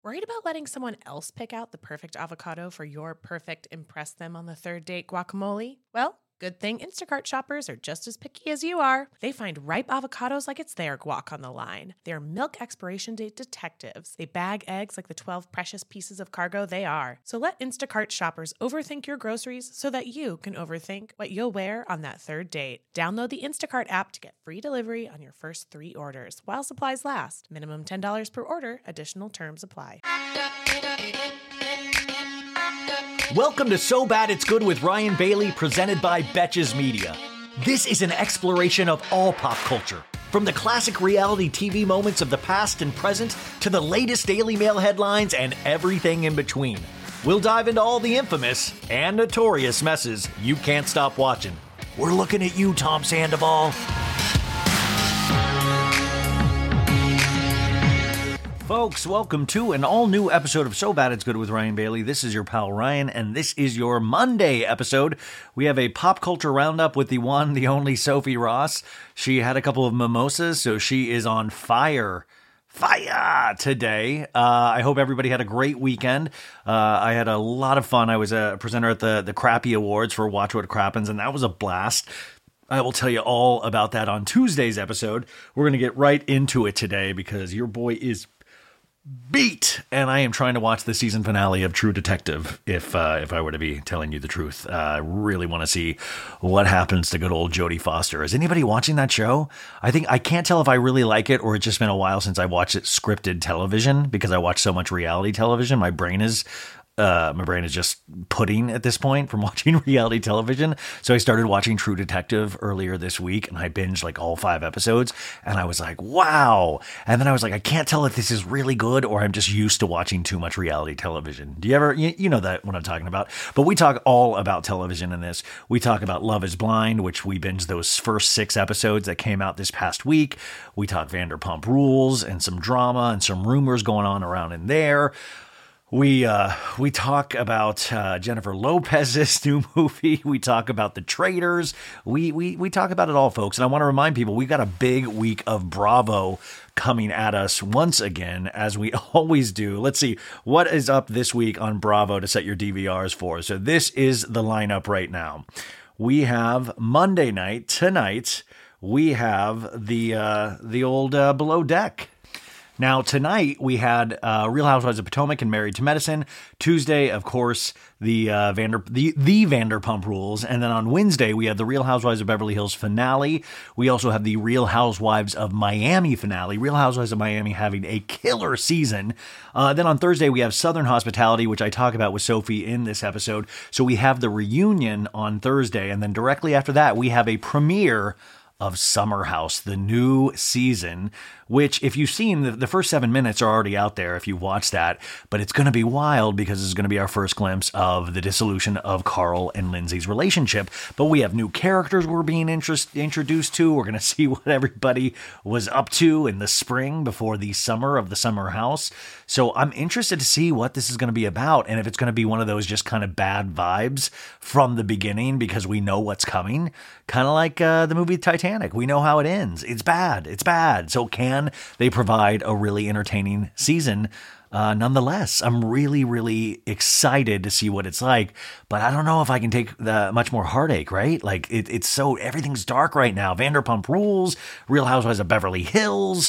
Worried about letting someone else pick out the perfect avocado for your perfect impress them on the third date guacamole? Well, good thing Instacart shoppers are just as picky as you are. They find ripe avocados like it's their guac on the line. They're milk expiration date detectives. They bag eggs like the 12 precious pieces of cargo they are. So let Instacart shoppers overthink your groceries so that you can overthink what you'll wear on that third date. Download the Instacart app to get free delivery on your first 3 orders while supplies last. Minimum $10 per order. Additional terms apply. Welcome to So Bad It's Good with Ryan Bailey, presented by Betches Media. This is an exploration of all pop culture, from the classic reality TV moments of the past and present to the latest Daily Mail headlines and everything in between. We'll dive into all the infamous and notorious messes you can't stop watching. We're looking at you, Tom Sandoval. Folks, welcome to an all-new episode of So Bad It's Good with Ryan Bailey. This is your pal Ryan, and this is your Monday episode. We have a pop culture roundup with the one, the only Sophie Ross. She had a couple of mimosas, so she is on fire today. I hope everybody had a great weekend. I had a lot of fun. I was a presenter at the Crappy Awards for Watch What Crappens, and that was a blast. I will tell you all about that on Tuesday's episode. We're going to get right into it today because your boy is beat, and I am trying to watch the season finale of True Detective. If I were to be telling you the truth, I really want to see what happens to good old Jodie Foster. Is anybody watching that show? I can't tell if I really like it or it's just been a while since I watched it scripted television because I watch so much reality television. My brain is just pudding at this point from watching reality television. So I started watching True Detective earlier this week and I binged like all 5 episodes and I was like, wow. And then I was like, I can't tell if this is really good or I'm just used to watching too much reality television. Do you ever, you know that what I'm talking about, but we talk all about television in this. We talk about Love is Blind, which we binged those first 6 episodes that came out this past week. We talk Vanderpump Rules and some drama and some rumors going on around in there. We talk about Jennifer Lopez's new movie. We talk about The Traitors. We talk about it all, folks. And I want to remind people, we've got a big week of Bravo coming at us once again, as we always do. Let's see what is up this week on Bravo to set your DVRs for. So this is the lineup right now. We have Monday night tonight. We have the old Below Deck. Now, tonight, we had Real Housewives of Potomac and Married to Medicine. Tuesday, of course, the Vanderpump Rules. And then on Wednesday, we have the Real Housewives of Beverly Hills finale. We also have the Real Housewives of Miami finale. Real Housewives of Miami having a killer season. Then on Thursday, we have Southern Hospitality, which I talk about with Sophie in this episode. So we have the reunion on Thursday. And then directly after that, we have a premiere of Summer House, the new season, which if you've seen, the first 7 minutes are already out there if you watch that, but it's going to be wild because it's going to be our first glimpse of the dissolution of Carl and Lindsay's relationship. But we have new characters we're being introduced to. We're going to see what everybody was up to in the spring before the summer of the Summer House. So I'm interested to see what this is going to be about and if it's going to be one of those just kind of bad vibes from the beginning because we know what's coming. Kind of like the movie Titanic. We know how it ends. It's bad. It's bad. So can they provide a really entertaining season? Nonetheless, I'm really, really excited to see what it's like, but I don't know if I can take much more heartache, right? Like it's so, everything's dark right now. Vanderpump Rules, Real Housewives of Beverly Hills.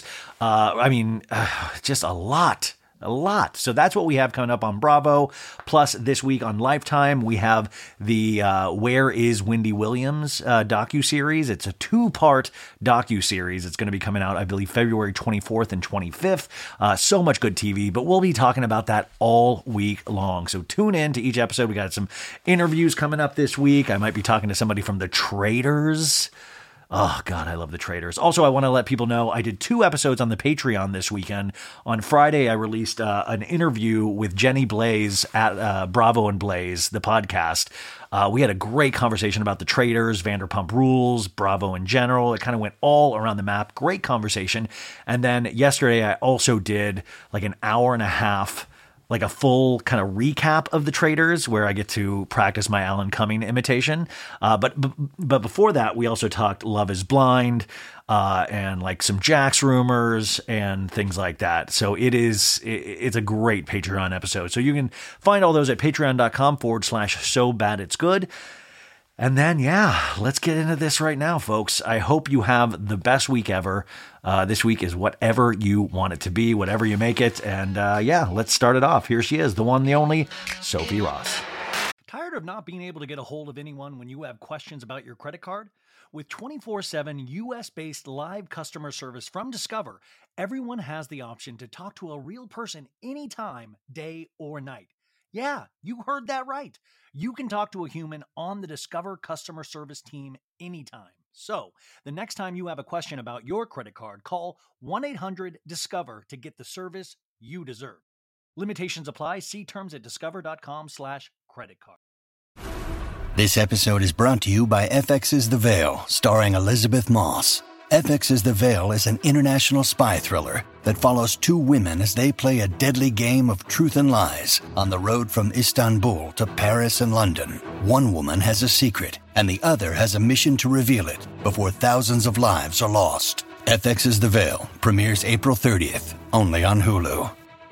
Just a lot. So that's what we have coming up on Bravo. Plus this week on Lifetime, we have the Where is Wendy Williams docuseries. It's a 2-part docuseries. It's going to be coming out, I believe, February 24th and 25th. So much good TV, but we'll be talking about that all week long. So tune in to each episode. We got some interviews coming up this week. I might be talking to somebody from The Traitors. Oh, God, I love The Traitors. Also, I want to let people know I did 2 episodes on the Patreon this weekend. On Friday, I released an interview with Jenny Blaze at Bravo and Blaze, the podcast. We had a great conversation about The Traitors, Vanderpump Rules, Bravo in general. It kind of went all around the map. Great conversation. And then yesterday, I also did like an hour and a half like a full kind of recap of the Traitors where I get to practice my Alan Cumming imitation. But before that, we also talked Love is Blind, and like some Jax rumors and things like that. So it's a great Patreon episode. So you can find all those at patreon.com/so bad it's good. And then, yeah, let's get into this right now, folks. I hope you have the best week ever. This week is whatever you want it to be, whatever you make it. And yeah, let's start it off. Here she is, the one, the only, Sophie Ross. Tired of not being able to get a hold of anyone when you have questions about your credit card? With 24/7 US-based live customer service from Discover, everyone has the option to talk to a real person anytime, day or night. Yeah, you heard that right. You can talk to a human on the Discover customer service team anytime. So, the next time you have a question about your credit card, call 1-800-DISCOVER to get the service you deserve. Limitations apply. See terms at discover.com/creditcard. This episode is brought to you by FX's The Veil, starring Elizabeth Moss. FX's The Veil is an international spy thriller that follows two women as they play a deadly game of truth and lies on the road from Istanbul to Paris and London. One woman has a secret, and the other has a mission to reveal it before thousands of lives are lost. FX's The Veil premieres April 30th, only on Hulu.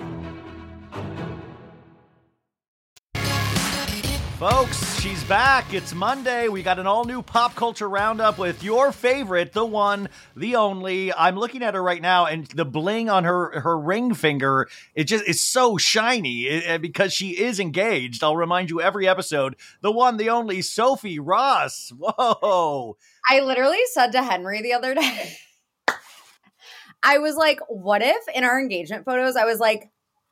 Folks, she's back. It's Monday. We got an all-new pop culture roundup with your favorite, the one, the only. I'm looking at her right now, and the bling on her ring finger, it's so shiny because she is engaged. I'll remind you every episode, the one, the only, Sophie Ross. Whoa. I literally said to Henry the other day, I was like, what if in our engagement photos, I was like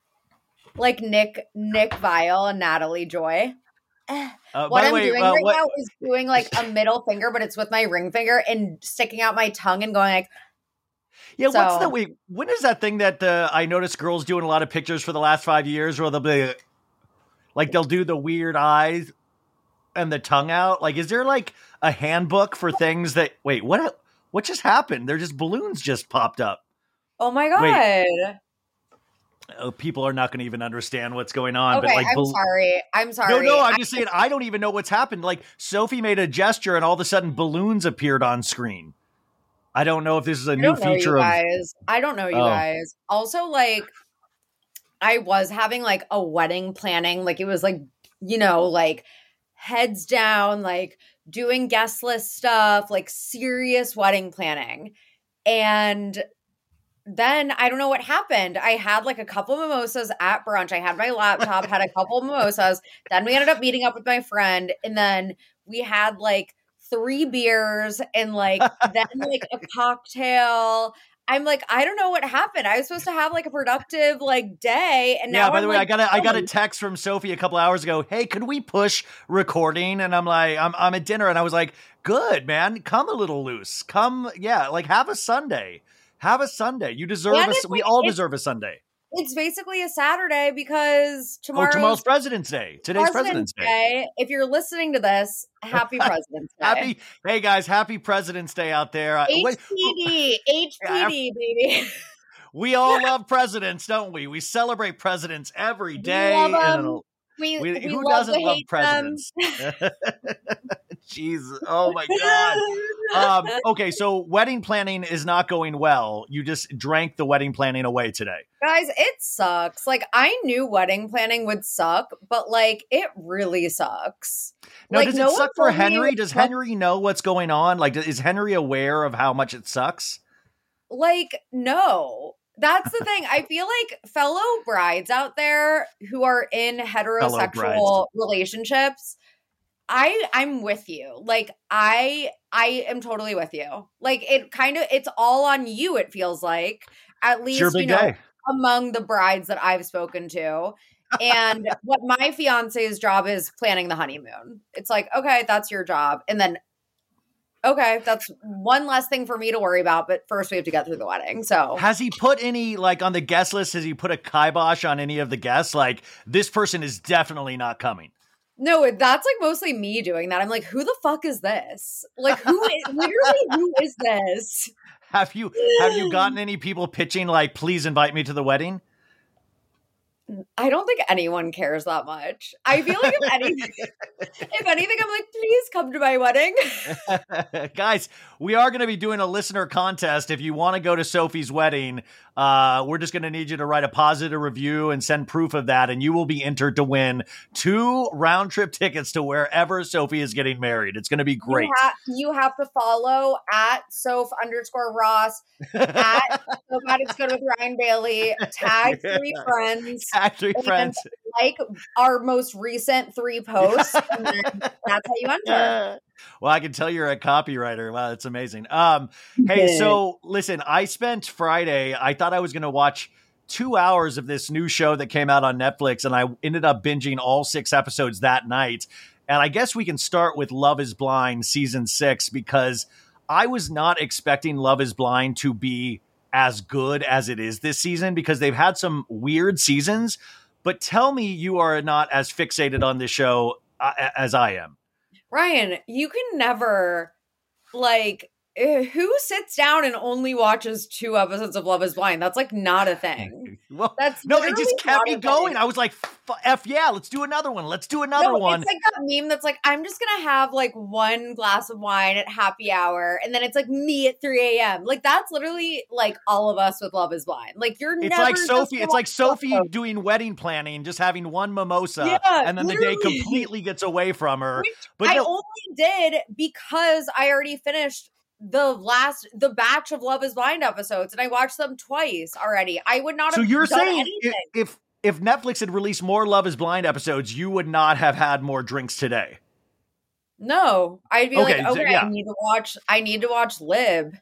Nick Viall and Natalie Joy? What I'm doing right now is doing like a middle finger, but it's with my ring finger and sticking out my tongue and going like, yeah. So, when is that thing that I noticed girls doing a lot of pictures for the last 5 years where they'll be like, they'll do the weird eyes and the tongue out? Like, is there like a handbook for things that, what just happened? They're just balloons just popped up. Oh my God. People are not going to even understand what's going on. Okay, but like, I'm sorry. No, I'm just saying, I don't even know what's happened. Like, Sophie made a gesture and all of a sudden balloons appeared on screen. I don't know if this is a new feature of... I don't know you guys. Also, like, I was having like a wedding planning. Like, it was like, you know, like heads down, like doing guest list stuff, like serious wedding planning. And then I don't know what happened. I had like a couple mimosas at brunch. I had my laptop, had a couple mimosas. Then we ended up meeting up with my friend. And then we had like 3 beers and like then like a cocktail. I'm like, I don't know what happened. I was supposed to have like a productive like day. And now, by the way, like, I got a text from Sophie a couple hours ago. Hey, could we push recording? And I'm like, I'm at dinner. And I was like, good, man. Come a little loose. Come. Yeah. Like have a Sunday. Have a Sunday. You deserve we all deserve a Sunday. It's basically a Saturday because tomorrow's President's Day. Today's President's Day. If you're listening to this, happy President's Day. Hey guys, happy President's Day out there. HPD, baby. We all love presidents, don't we? We celebrate presidents every day. We love them. Who doesn't love presidents? Jeez. Oh my God. Okay. So wedding planning is not going well. You just drank the wedding planning away today. Guys, it sucks. Like I knew wedding planning would suck, but like it really sucks. Now, like, does it suck for Henry? Does Henry know what's going on? Like, is Henry aware of how much it sucks? Like, no. That's the thing. I feel like fellow brides out there who are in heterosexual relationships, I'm with you. Like I am totally with you. Like it's all on you. It feels like at least, day. Among the brides that I've spoken to. And what my fiance's job is planning the honeymoon. It's like, okay, that's your job. And then, okay, that's one less thing for me to worry about. But first we have to get through the wedding. So has he put any, like on the guest list, has he put a kibosh on any of the guests? Like this person is definitely not coming. No, that's like mostly me doing that. I'm like, who the fuck is this? Like who is this? Have you gotten any people pitching like, please invite me to the wedding? I don't think anyone cares that much. I feel like if anything, I'm like, please come to my wedding. Guys, we are going to be doing a listener contest. If you want to go to Sophie's wedding, we're just going to need you to write a positive review and send proof of that, and you will be entered to win 2 round-trip tickets to wherever Sophie is getting married. It's going to be great. You have to follow at Soph_Ross, at So Bad It's Good with Ryan Bailey, tag 3 friends. Tag 3 friends. Like our most recent 3 posts, and then that's how you enter. Well, I can tell you're a copywriter. Wow, that's amazing. Hey, so listen, I spent Friday, I thought I was going to watch 2 hours of this new show that came out on Netflix, and I ended up binging all 6 episodes that night. And I guess we can start with Love is Blind season 6, because I was not expecting Love is Blind to be as good as it is this season, because they've had some weird seasons. But tell me you are not as fixated on this show as I am. Ryan, you can never, like, who sits down and only watches 2 episodes of Love is Blind? That's like not a thing. Well, no, it just kept me going. I was like, F yeah, let's do another one. Let's do another one. It's like that meme that's like, I'm just going to have like 1 glass of wine at happy hour. And then it's like me at 3 a.m. Like that's literally like all of us with Love is Blind. Like it's like Sophie. It's like Sophie doing wedding planning, just having 1 mimosa. And then literally. The day completely gets away from her. But I only did because I already finished the batch of Love is Blind episodes, and I watched them twice already. I would not have. So you're saying anything. If Netflix had released more Love is Blind episodes, you would not have had more drinks today? No, I'd be okay, yeah. I need to watch Lib.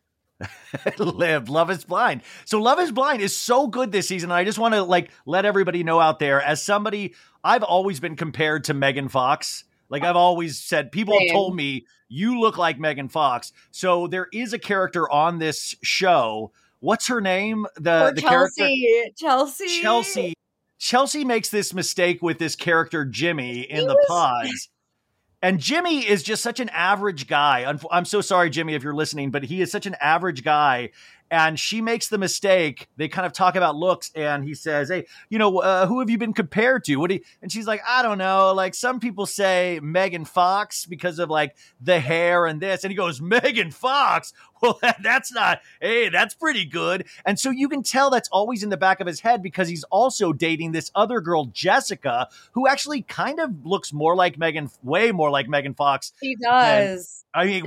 Love is Blind. So Love is Blind is so good this season. I just want to like let everybody know out there, as somebody, I've always been compared to Megan Fox. Like I've always said, people have told me, you look like Megan Fox. So there is a character on this show. What's her name? The Chelsea. Chelsea. Chelsea makes this mistake with this character, Jimmy, in the pods. And Jimmy is just such an average guy. I'm so sorry, Jimmy, if you're listening, but he is such an average guy. And she makes the mistake. They kind of talk about looks, and he says, hey, who have you been compared to? And she's like, I don't know. Like some people say Megan Fox because of like the hair and this. And he goes, Megan Fox? Well, that's pretty good. And so you can tell that's always in the back of his head, because he's also dating this other girl, Jessica, who actually kind of looks more like way more like Megan Fox. She does.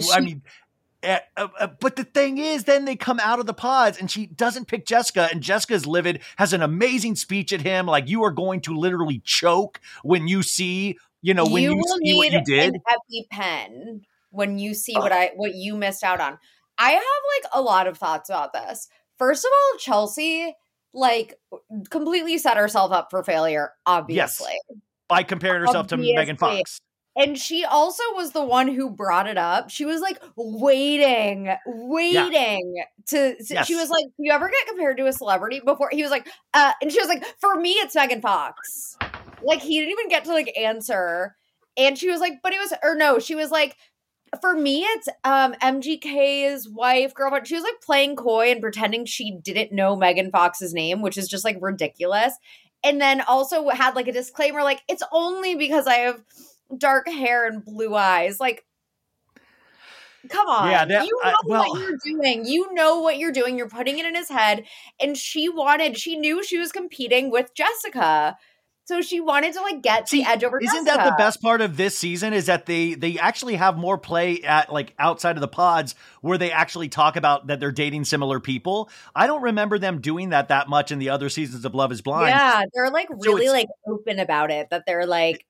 But the thing is, then they come out of the pods and she doesn't pick Jessica, and Jessica's livid, has an amazing speech at him. Like, you are going to literally choke when you see, when you see what you did. An EpiPen when you see what you missed out on. I have like a lot of thoughts about this. First of all, Chelsea like completely set herself up for failure, obviously. Yes. By comparing herself to Megan Fox. And she also was the one who brought it up. She was like waiting to. Yes. She was like, "Do you ever get compared to a celebrity before?" He was like, and she was like, "For me, it's Megan Fox." Like he didn't even get to like answer, and she was like, she was like, "For me, it's MGK's wife, girlfriend." She was like playing coy and pretending she didn't know Megan Fox's name, which is just like ridiculous. And then also had like a disclaimer, like, "It's only because I have dark hair and blue eyes." Like, come on. Yeah, what you're doing. You know what you're doing. You're putting it in his head. And she knew she was competing with Jessica. So she wanted to like get the edge over Jessica. Isn't that the best part of this season, is that they actually have more play at like outside of the pods where they actually talk about that they're dating similar people. I don't remember them doing that much in the other seasons of Love is Blind. Yeah, they're like really like open about it, that they're like,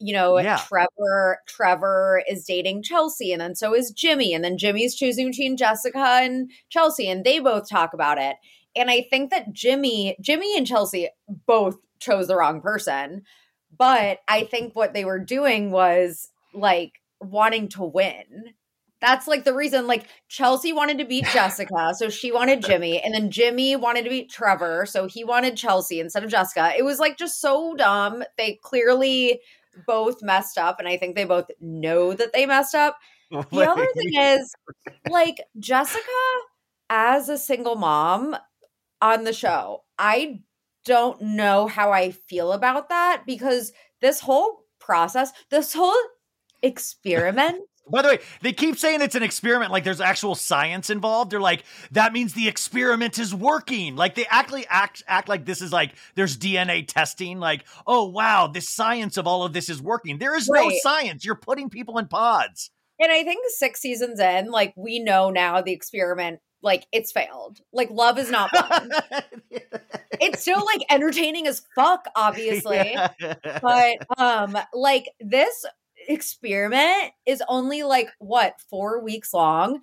Trevor is dating Chelsea, and then so is Jimmy, and then Jimmy's choosing between Jessica and Chelsea, and they both talk about it. And I think that Jimmy and Chelsea both chose the wrong person. But I think what they were doing was like wanting to win. That's like the reason, like Chelsea wanted to beat Jessica, so she wanted Jimmy, and then Jimmy wanted to beat Trevor, so he wanted Chelsea instead of Jessica. It was like just so dumb. They clearly both messed up, and I think they both know that they messed up. The other thing is, like, Jessica as a single mom on the show, I don't know how I feel about that, because this whole process, this whole experiment. By the way, they keep saying it's an experiment, like there's actual science involved. They're like, that means the experiment is working. Like they actually act like this is like there's DNA testing. Like, oh wow, the science of all of this is working. There is no science. You're putting people in pods. And I think 6 seasons in, like we know now the experiment, like it's failed. Like love is not blind. It's still like entertaining as fuck, obviously. But like this experiment is only like what, 4 weeks long.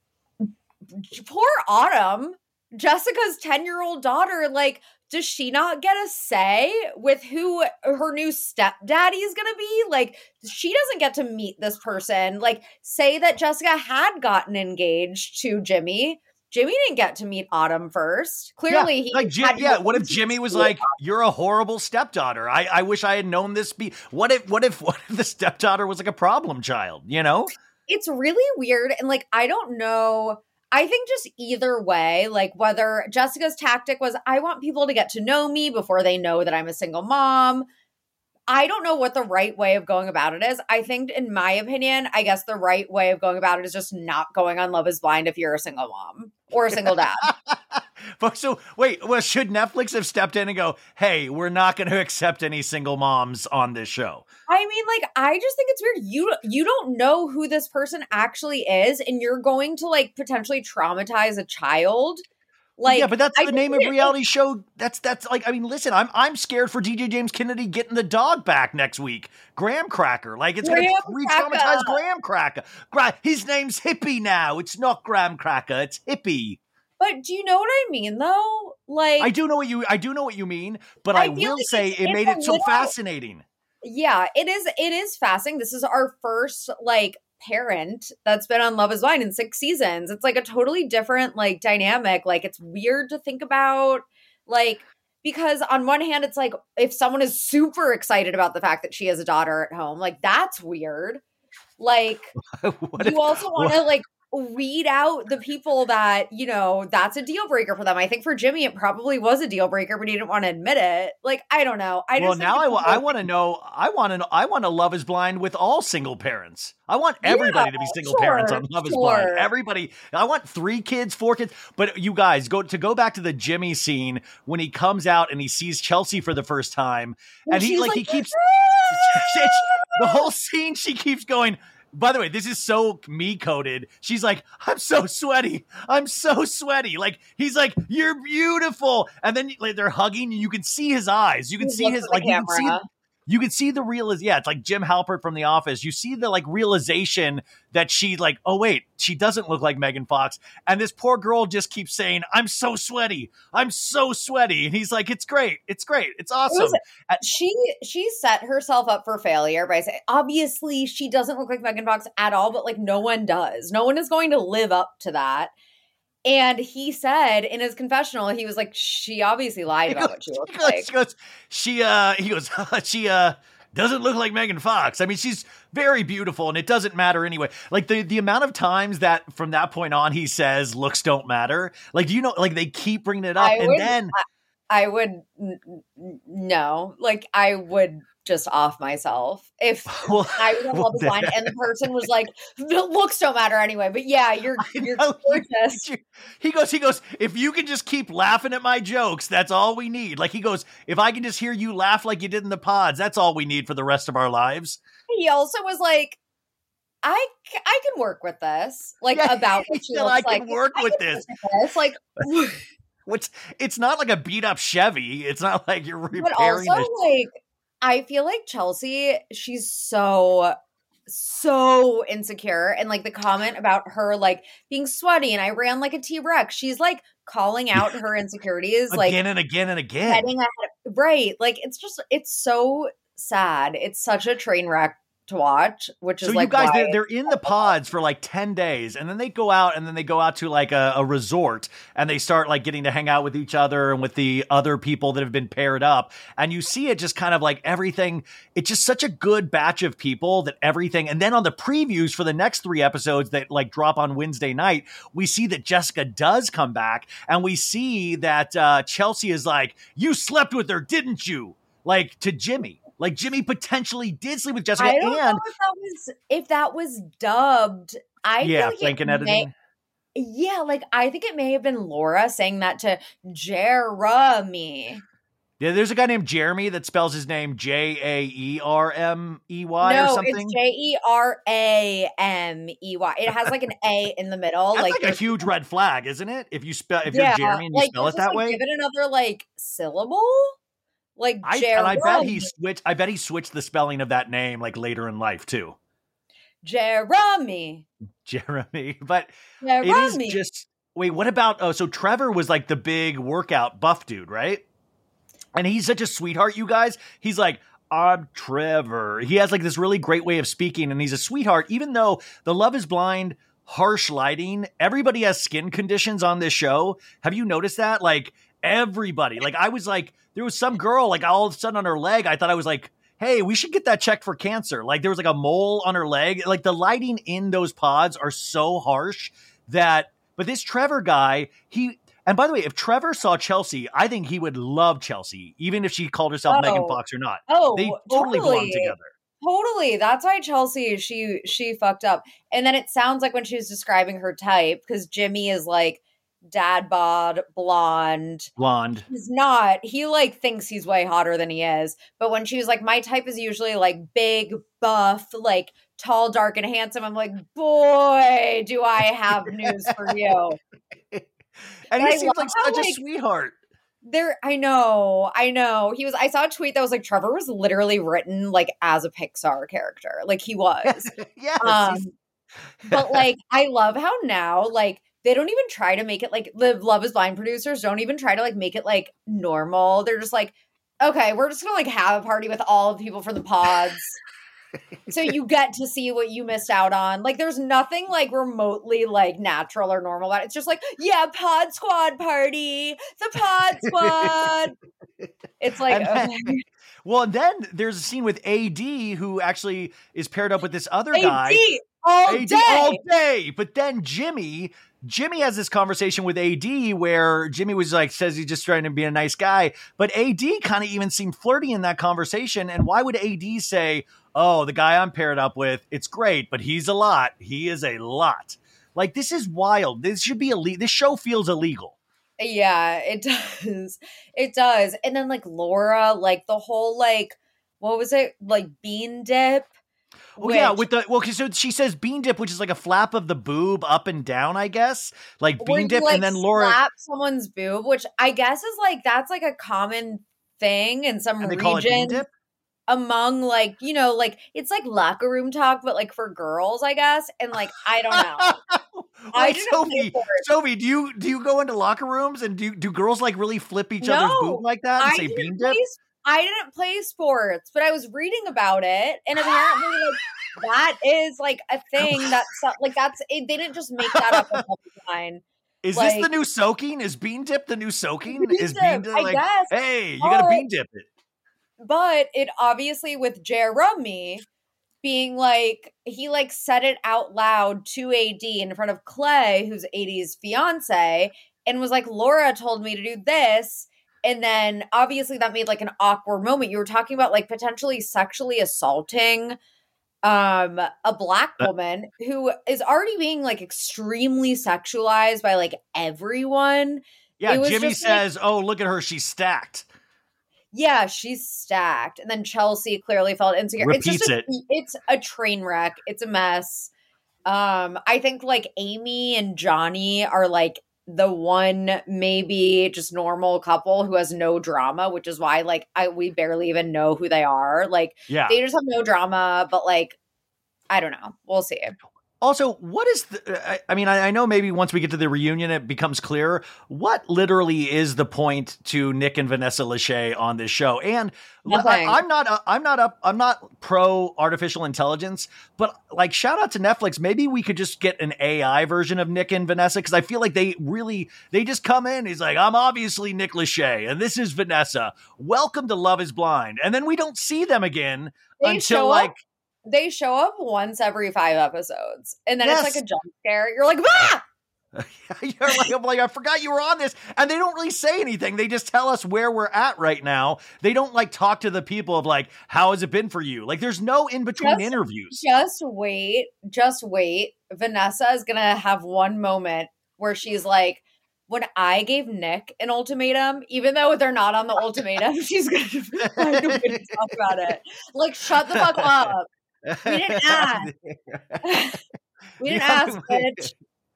Poor Autumn, Jessica's 10-year-old daughter, like does she not get a say with who her new stepdaddy is gonna be? Like she doesn't get to meet this person. Like say that Jessica had gotten engaged to Jimmy didn't get to meet Autumn first. Clearly, he like what if Jimmy was like, "You're a horrible stepdaughter. I wish I had known this." What if the stepdaughter was like a problem child? You know, it's really weird, and like I don't know. I think just either way, like whether Jessica's tactic was, I want people to get to know me before they know that I'm a single mom. I don't know what the right way of going about it is. I think, in my opinion, I guess the right way of going about it is just not going on Love is Blind if you're a single mom or a single dad. But so, wait, well, should Netflix have stepped in and go, hey, we're not going to accept any single moms on this show? I mean, like, I just think it's weird. You don't know who this person actually is, and you're going to, like, potentially traumatize a child. Like, yeah, but that's the name of reality show. That's like, I mean, listen, I'm scared for DJ James Kennedy getting the dog back next week. Graham Cracker. Like, it's going to re-traumatize Graham Cracker. His name's Hippie now. It's not Graham Cracker. It's Hippie. But do you know what I mean, though? Like, I do know what you mean, but I will like say it made it so fascinating. Yeah, it is fascinating. This is our first, like, parent that's been on Love is Blind in 6 seasons. It's like a totally different like dynamic. Like it's weird to think about, like, because on one hand it's like if someone is super excited about the fact that she has a daughter at home, like that's weird. Like you also want to like weed out the people that, you know, that's a deal breaker for them. I think for Jimmy it probably was a deal breaker, but he didn't want to admit it. Like I don't know. I want to know. I want to Love is Blind with all single parents. I want everybody to be single parents on Love is Blind. Everybody. I want 3 kids, 4 kids. But you guys go back to the Jimmy scene when he comes out and he sees Chelsea for the first time, and he keeps the whole scene. She keeps going. By the way, this is so me-coded. She's like, I'm so sweaty. I'm so sweaty. Like, he's like, you're beautiful. And then like, they're hugging, and you can see his eyes. You can see his, like, you can see the it's like Jim Halpert from The Office. You see the, like, realization that she, like, oh, wait, she doesn't look like Megan Fox. And this poor girl just keeps saying, I'm so sweaty. I'm so sweaty. And he's like, it's great. It's great. It's awesome. She set herself up for failure by saying, obviously, she doesn't look like Megan Fox at all, but, like, no one does. No one is going to live up to that. And he said in his confessional, he was like, she obviously lied about what she looked like. She doesn't look like Megan Fox. I mean, she's very beautiful, and it doesn't matter anyway. Like the amount of times that from that point on he says looks don't matter. Like, do you know, like they keep bringing it up, I would just off myself if I was on Love is Blind and the person was like, looks don't matter anyway. But yeah, you're gorgeous. He goes, if you can just keep laughing at my jokes, that's all we need. Like he goes, if I can just hear you laugh like you did in the pods, that's all we need for the rest of our lives. He also was like, I can work with this. Like about what she looks like. I can work with this. Like it's not like a beat up Chevy. It's not like you're repairing it. But also like I feel like Chelsea, she's so insecure. And like the comment about her like being sweaty and I ran like a T-Rex, she's like calling out her insecurities like again and again and again. Right. Like it's so sad. It's such a train wreck to watch, which is so like, you guys, why they're in the pods for like 10 days and then they go out to like a resort and they start like getting to hang out with each other and with the other people that have been paired up. And you see it just kind of like everything. It's just such a good batch of people that everything. And then on the previews for the next 3 episodes that like drop on Wednesday night, we see that Jessica does come back and we see that Chelsea is like, you slept with her, didn't you? Like to Jimmy. Like Jimmy potentially did sleep with Jessica. I don't know if that was dubbed. I feel like Franken editing. Yeah, like I think it may have been Laura saying that to Jeremy. Yeah, there's a guy named Jeremy that spells his name Jaeremey or something. It's Jeramey. It has like an A in the middle. That's like a huge red flag, isn't it? If you're Jeremy and you spell it that way. Give it another like syllable. Like I bet he switched the spelling of that name like later in life too. Jeremy. But it is just wait. What about so Trevor was like the big workout buff dude, right? And he's such a sweetheart, you guys. He's like, I'm Trevor. He has like this really great way of speaking, and he's a sweetheart. Even though the Love Is Blind harsh lighting, everybody has skin conditions on this show. Have you noticed that? Like everybody. Like I was like. There was some girl, like all of a sudden on her leg, I thought I was like, hey, we should get that checked for cancer. Like there was like a mole on her leg. Like the lighting in those pods are so harsh but this Trevor guy, and by the way, if Trevor saw Chelsea, I think he would love Chelsea, even if she called herself Megan Fox or not. They totally belong together. Totally. That's why Chelsea, she fucked up. And then it sounds like when she was describing her type, because Jimmy is like, dad bod, blonde. He's not. He like thinks he's way hotter than he is. But when she was like, my type is usually like big, buff, like tall, dark, and handsome. I'm like, boy, do I have news for you. And he seems like such a sweetheart. I know. I saw a tweet that was like, Trevor was literally written like as a Pixar character. Like he was. Yes. But like, I love how now, like, they don't even try to make it like the Love Is Blind producers don't even try to like make it like normal. They're just like, okay, we're just gonna like have a party with all the people from the pods. So you get to see what you missed out on. Like there's nothing like remotely like natural or normal about it. It's just like, yeah, pod squad party. The pod squad. It's like well, and then there's a scene with AD who actually is paired up with this other guy. All day. But then Jimmy has this conversation with AD where Jimmy was like, says he's just trying to be a nice guy. But AD kind of even seemed flirty in that conversation. And why would AD say, oh, the guy I'm paired up with, it's great, but he's a lot. He is a lot. Like, this is wild. This should be illegal. This show feels illegal. Yeah, it does. It does. And then like Laura, like the whole like, what was it? Like bean dip. So she says bean dip, which is like a flap of the boob up and down, I guess. Like bean dip, like, and then Laura slap someone's boob, which I guess is like that's like a common thing in some regions among like, you know, like it's like locker room talk, but like for girls, I guess. And like I don't know. Sophie, do you go into locker rooms and do girls like really flip each other's boob like that and say bean dip? I didn't play sports, but I was reading about it, and apparently, like that is like a thing that's like that's they didn't just make that up in line. Is like, this the new soaking? Is bean dip the new soaking? Is bean dip like, guess, hey, you got to bean dip it? But it obviously with Jeremy being like he like said it out loud to AD in front of Clay, who's AD's fiance, and was like, Laura told me to do this. And then obviously that made like an awkward moment. You were talking about like potentially sexually assaulting a black woman who is already being like extremely sexualized by like everyone. Yeah, Jimmy says, like, oh, look at her, she's stacked. Yeah, she's stacked. And then Chelsea clearly felt insecure. It's a train wreck. It's a mess. I think like Amy and Johnny are like the one maybe just normal couple who has no drama, which is why like we barely even know who they are. Like they just have no drama, but like I don't know. We'll see. Also, what is I mean, I know maybe once we get to the reunion, it becomes clear what literally is the point to Nick and Vanessa Lachey on this show. And I'm not pro artificial intelligence, but like shout out to Netflix. Maybe we could just get an AI version of Nick and Vanessa. Cause I feel like they just come in. He's like, I'm obviously Nick Lachey and this is Vanessa. Welcome to Love is Blind. And then we don't see them again until like, they show up once every 5 episodes, and then it's like a jump scare. You're like, ah! I'm like, I forgot you were on this. And they don't really say anything. They just tell us where we're at right now. They don't like talk to the people of like, how has it been for you? Like there's no in-between interviews. Just wait. Vanessa is going to have one moment where she's like, when I gave Nick an ultimatum, even though they're not on the ultimatum, she's going to find a way to talk about it. Like, shut the fuck up. We didn't ask. We didn't ask, bitch.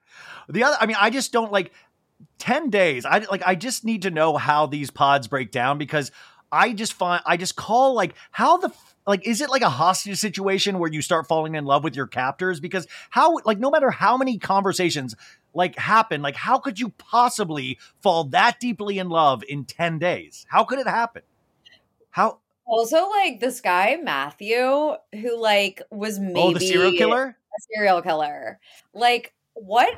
I just don't like 10 days. I just need to know how these pods break down because I just call like how the is it like a hostage situation where you start falling in love with your captors? Because how, like, no matter how many conversations like happen, like how could you possibly fall that deeply in love in 10 days? How could it happen? How? Also, like this guy, Matthew, who like was maybe the serial killer? A serial killer. Like what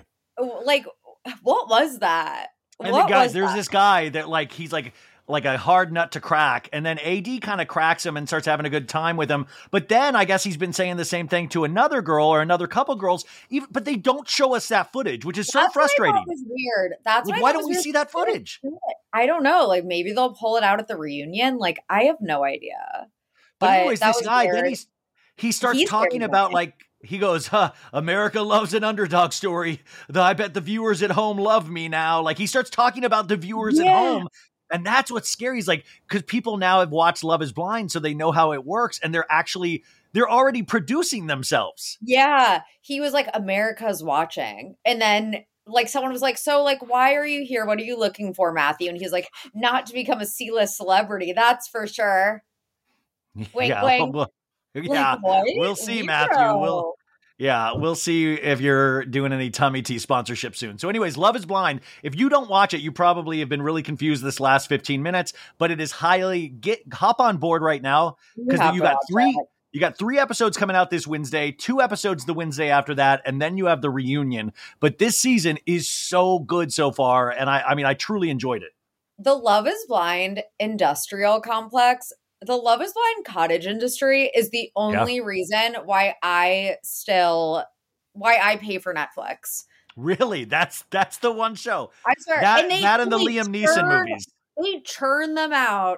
was that? And there's this guy that like, he's like a hard nut to crack. And then AD kind of cracks him and starts having a good time with him. But then I guess he's been saying the same thing to another girl or another couple girls, but they don't show us that footage, which is so frustrating. That was weird. That's why don't we see that footage? I don't know. Like maybe they'll pull it out at the reunion. Like I have no idea. But anyways, this guy, weird. Then he starts talking about like, he goes, America loves an underdog story. I bet the viewers at home love me now. Like he starts talking about the viewers at home. And that's what's scary is like, because people now have watched Love is Blind, so they know how it works. And they're already producing themselves. Yeah. He was like, America's watching. And then like someone was like, so like, why are you here? What are you looking for, Matthew? And he's like, not to become a C-list celebrity. That's for sure. Wink, wink. Yeah, like, we'll see, Matthew. We'll see if you're doing any tummy tea sponsorship soon. So anyways, Love is Blind. If you don't watch it, you probably have been really confused this last 15 minutes, but it is hop on board right now because you got 3 episodes coming out this Wednesday, 2 episodes the Wednesday after that, and then you have the reunion. But this season is so good so far, and I truly enjoyed it. The Love is Blind industrial complex, the Love is Blind cottage industry is the only reason why I pay for Netflix. Really? That's the one show. I swear. And the Liam Neeson movies. They churn them out.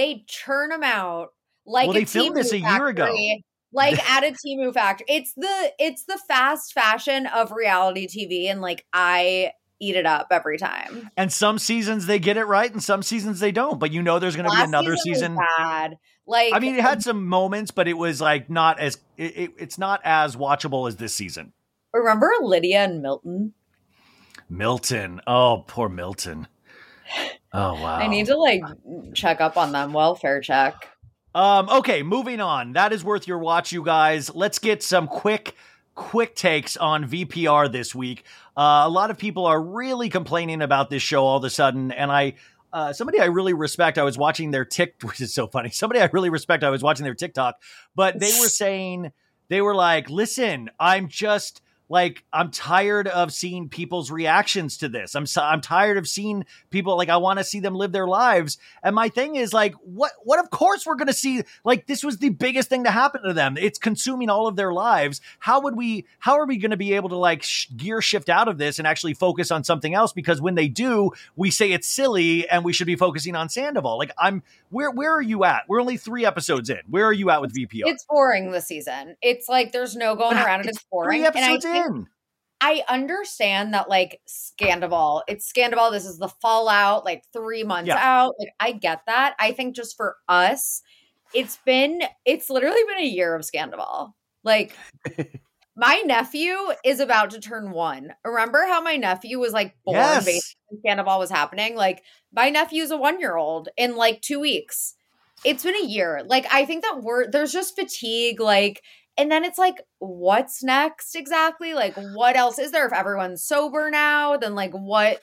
Like they filmed this a year ago. Like at a Temu factory. It's the fast fashion of reality TV, and like I eat it up every time. And some seasons they get it right and some seasons they don't, but there's going to be another season. Bad. Like, I mean, it had some moments, but it was like not as, it's not as watchable as this season. Remember Lydia and Milton? Milton. Oh, poor Milton. Oh, wow. I need to like check up on them. Welfare check. Okay. Moving on. That is worth your watch, you guys. Let's get some quick takes on VPR this week. A lot of people are really complaining about this show all of a sudden. And somebody I really respect, I was watching their which is so funny. Somebody I really respect, I was watching their TikTok, but they were saying, they were like, listen, I'm tired of seeing people's reactions to this. I'm tired of seeing people, like, I want to see them live their lives. And my thing is like, what, of course we're going to see, like, this was the biggest thing to happen to them. It's consuming all of their lives. How are we going to be able to like gear shift out of this and actually focus on something else? Because when they do, we say it's silly and we should be focusing on Sandoval. Like where are you at? We're only 3 episodes in. Where are you at with VPR? It's boring this season. It's like, there's no going around it. It's boring. 3 episodes in. I understand that like Scandoval, it's Scandoval. This is the fallout, like 3 months out. Like I get that. I think just for us, it's literally been a year of Scandoval. Like my nephew is about to turn 1. Remember how my nephew was like born basically when Scandoval was happening? Like my nephew's a 1-year-old in like 2 weeks. It's been a year. Like I think that there's just fatigue. Like And then it's like, what's next exactly? Like, what else is there? If everyone's sober now, then like what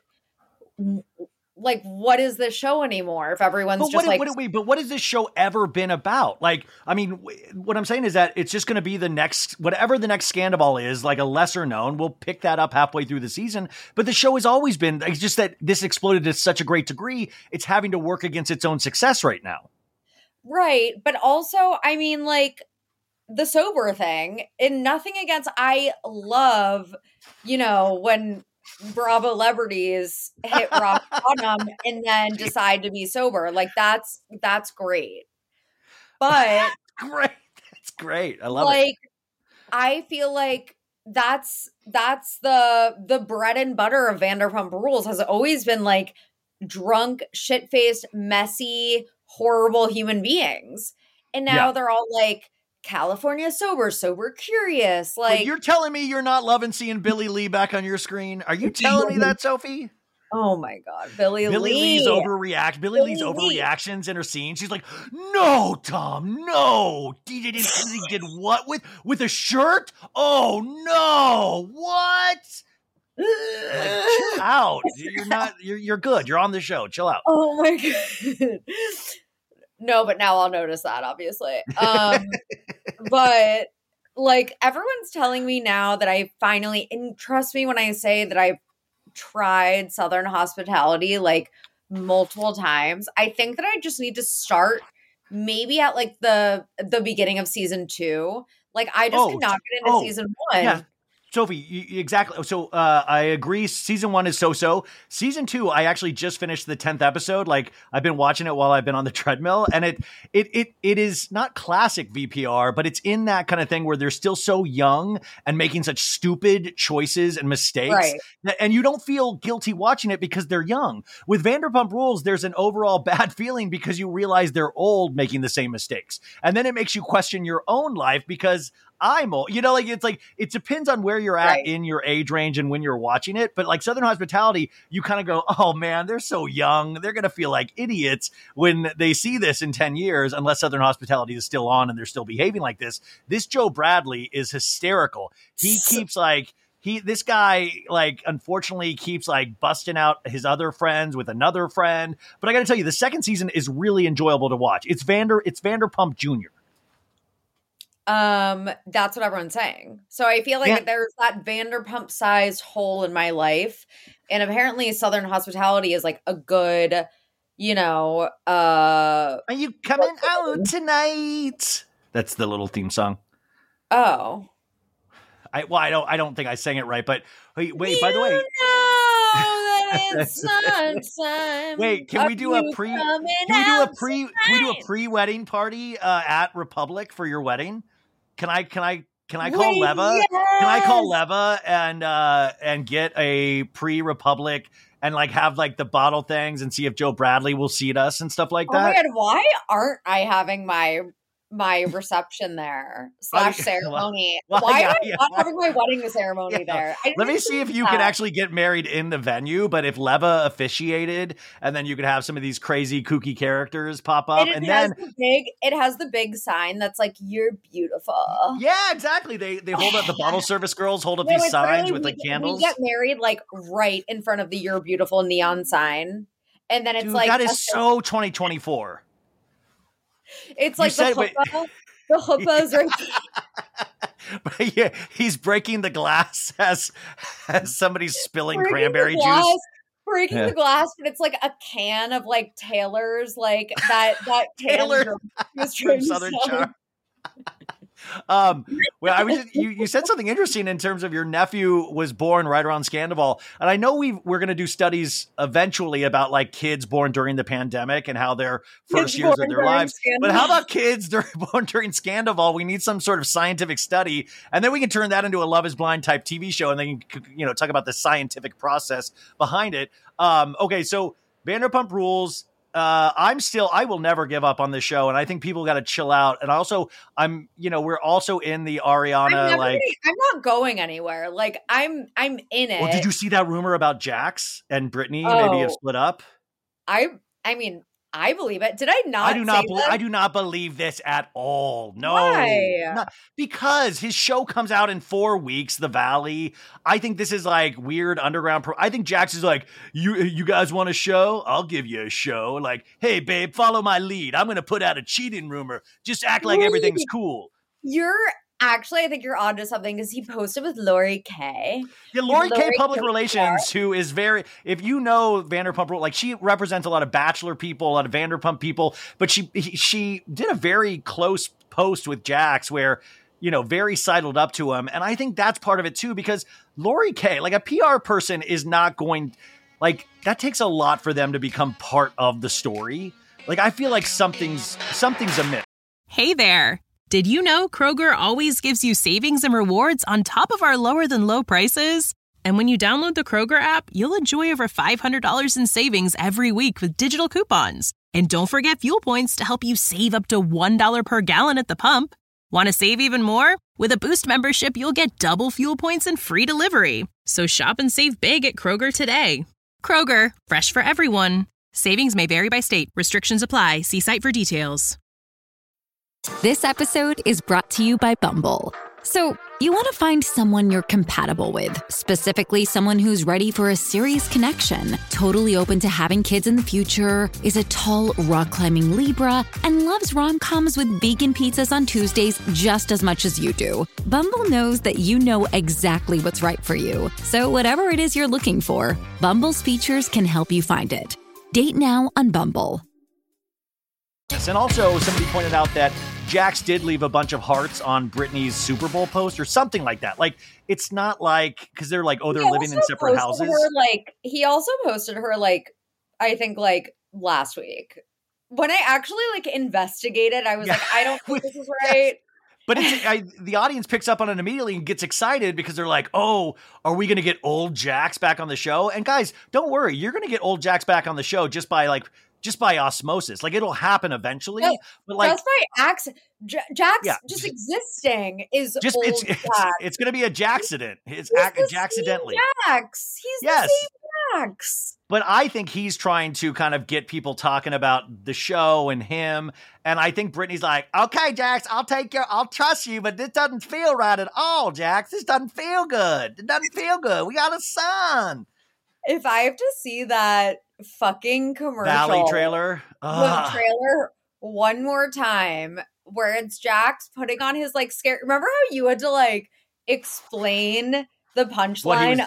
is this show anymore? If everyone's but what has this show ever been about? Like, I mean, what I'm saying is that it's just going to be the next, whatever the next Scandal is, like a lesser known, we'll pick that up halfway through the season. But the show has always been, it's just that this exploded to such a great degree, it's having to work against its own success right now. Right. But also, I mean, like, the sober thing, and nothing against, I love, when Bravo celebrities hit rock bottom and then decide to be sober. Like that's great. But That's great. I love it. Like, I feel like that's the bread and butter of Vanderpump Rules has always been like drunk, shit-faced, messy, horrible human beings. And now they're all like California sober curious. Like, but you're telling me you're not loving seeing Billie Lee back on your screen? Are you telling me that, Sophie? Oh my God, Billie Lee's overreactions in her scene. She's like, "No, Tom, no. He did what with a shirt? Oh no, what? Like, chill out. You're good. You're on the show. Chill out." Oh my God. No, but now I'll notice that, obviously. But like everyone's telling me now that I finally, and trust me when I say that I've tried Southern Hospitality like multiple times. I think that I just need to start maybe at like the beginning of season 2. Like I just could not get into season 1. Yeah. Sophie, exactly. So I agree. Season 1 is so-so. Season 2, I actually just finished the 10th episode. Like I've been watching it while I've been on the treadmill, and it is not classic VPR, but it's in that kind of thing where they're still so young and making such stupid choices and mistakes, right? And you don't feel guilty watching it because they're young. With Vanderpump Rules, there's an overall bad feeling because you realize they're old making the same mistakes, and then it makes you question your own life because I'm old, it depends on where you're at in your age range and when you're watching it. But like Southern Hospitality, you kind of go, oh man, they're so young. They're going to feel like idiots when they see this in 10 years, unless Southern Hospitality is still on and they're still behaving like this. This Joe Bradley is hysterical. He keeps this guy, unfortunately keeps busting out his other friends with another friend. But I got to tell you, the second season is really enjoyable to watch. It's Vanderpump Jr. That's what everyone's saying. So I feel like there's that Vanderpump sized hole in my life. And apparently Southern Hospitality is like a good, Are you coming out tonight? That's the little theme song. Oh. I don't think I sang it right, but wait, by the way. It's sunshine. Wait, can we do a pre-wedding party at Republic for your wedding? Can I call Leva? Yes! Can I call Leva and get a pre-Republic and have the bottle things and see if Joe Bradley will seat us and stuff like that? Oh my God, why aren't I having my reception there / ceremony? Why am I not having my wedding ceremony there? Let me see if you could actually get married in the venue, but if Leva officiated, and then you could have some of these crazy kooky characters pop up, it has the big sign that's like, "You're beautiful." Yeah, exactly. They hold up, the bottle service girls hold up these signs with candles. We get married right in front of the "You're beautiful" neon sign, and then it's that is so 2024. It's like the chuppah's right. But yeah, he's breaking the glass as somebody's spilling cranberry juice. Breaking the glass, but it's like a can of Taylor's, that Taylor from Southern Charm. Well, you said something interesting in terms of your nephew was born right around Scandival, and I know we're going to do studies eventually about kids born during the pandemic and how their first years of their lives. But how about kids born during Scandival? We need some sort of scientific study, and then we can turn that into a Love Is Blind type TV show, and then talk about the scientific process behind it. Okay, so Vanderpump Rules. I will never give up on this show, and I think people got to chill out. And also, we're also in the Ariana. I'm not going anywhere. I'm in it. Well, did you see that rumor about Jax and Brittany maybe have split up? I mean, I believe it. Did I not? I do not believe this at all. No. Why? Because his show comes out in 4 weeks, The Valley. I think this is like weird underground. I think Jax is like, you guys want a show? I'll give you a show. Like, hey, babe, follow my lead. I'm going to put out a cheating rumor. Just act like everything's cool. I think you're onto something because he posted with Lori K. Yeah, Lori K. Public Relations, who is very, if you know Vanderpump Rules, like she represents a lot of Bachelor people, a lot of Vanderpump people, but she did a very close post with Jax where, very sidled up to him. And I think that's part of it too, because Lori K., like a PR person is not going, like that takes a lot for them to become part of the story. Like I feel like something's amiss. Hey there. Did you know Kroger always gives you savings and rewards on top of our lower than low prices? And when you download the Kroger app, you'll enjoy over $500 in savings every week with digital coupons. And don't forget fuel points to help you save up to $1 per gallon at the pump. Want to save even more? With a Boost membership, you'll get double fuel points and free delivery. So shop and save big at Kroger today. Kroger, fresh for everyone. Savings may vary by state. Restrictions apply. See site for details. This episode is brought to you by Bumble. So, you want to find someone you're compatible with, specifically someone who's ready for a serious connection, totally open to having kids in the future, is a tall, rock-climbing Libra, and loves rom-coms with vegan pizzas on Tuesdays just as much as you do. Bumble knows that you know exactly what's right for you. So, whatever it is you're looking for, Bumble's features can help you find it. Date now on Bumble. And also, somebody pointed out that Jax did leave a bunch of hearts on Britney's Super Bowl post or something like that. Like, it's not like, because they're like, they're living in separate houses. He also posted her, I think, last week. When I actually, investigated, I was I don't think this is right. But the audience picks up on it immediately and gets excited because they're like, oh, are we going to get old Jax back on the show? And guys, don't worry. You're going to get old Jax back on the show just by osmosis. Like, it'll happen eventually. No, but just by accident. Jax just existing is just old it's going to be a Jaxident. It's Jaxidentally. Jax. He's the same Jax. But I think he's trying to kind of get people talking about the show and him. And I think Britney's like, okay, Jax, I'll trust you, but this doesn't feel right at all, Jax. This doesn't feel good. It doesn't feel good. We got a son. If I have to see that fucking commercial Valley trailer one more time where it's Jax putting on his scare. Remember how you had to explain the punchline?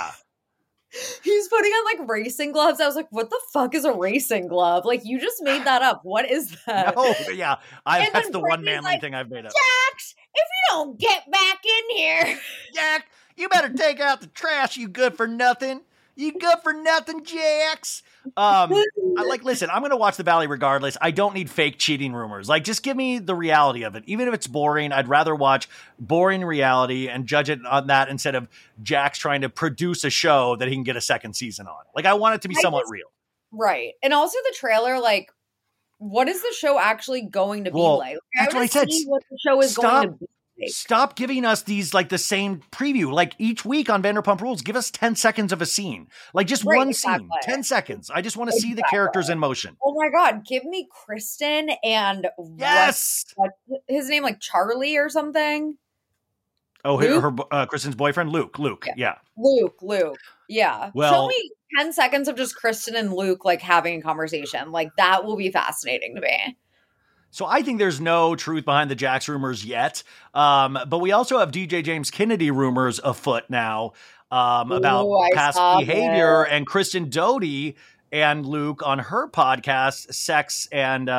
He's putting on racing gloves. I was like, what the fuck is a racing glove? You just made that up. What is that? No, yeah. That's the one manly thing I've made up. Jax, if you don't get back in here. Jax, you better take out the trash, you good for nothing. You good for nothing, Jax. Listen, I'm going to watch The Valley regardless. I don't need fake cheating rumors. Just give me the reality of it. Even if it's boring, I'd rather watch boring reality and judge it on that instead of Jax trying to produce a show that he can get a second season on. I want it to be somewhat real. Right. And also the trailer, what is the show actually going to be like? That's what I said. What the show is going to be. Stop giving us these the same preview. Each week on Vanderpump Rules, give us 10 seconds of a scene. One scene, 10 seconds. I just want to see the characters in motion. Oh my God. Give me Kristen and yes, what's his name, Charlie or something. Oh, her Kristen's boyfriend, Luke. Yeah. Luke. Yeah. Well, show me 10 seconds of just Kristen and Luke having a conversation. That will be fascinating to me. So I think there's no truth behind the Jax rumors yet. But we also have DJ James Kennedy rumors afoot now about past behavior and Kristen Doute and Luke on her podcast, Sex and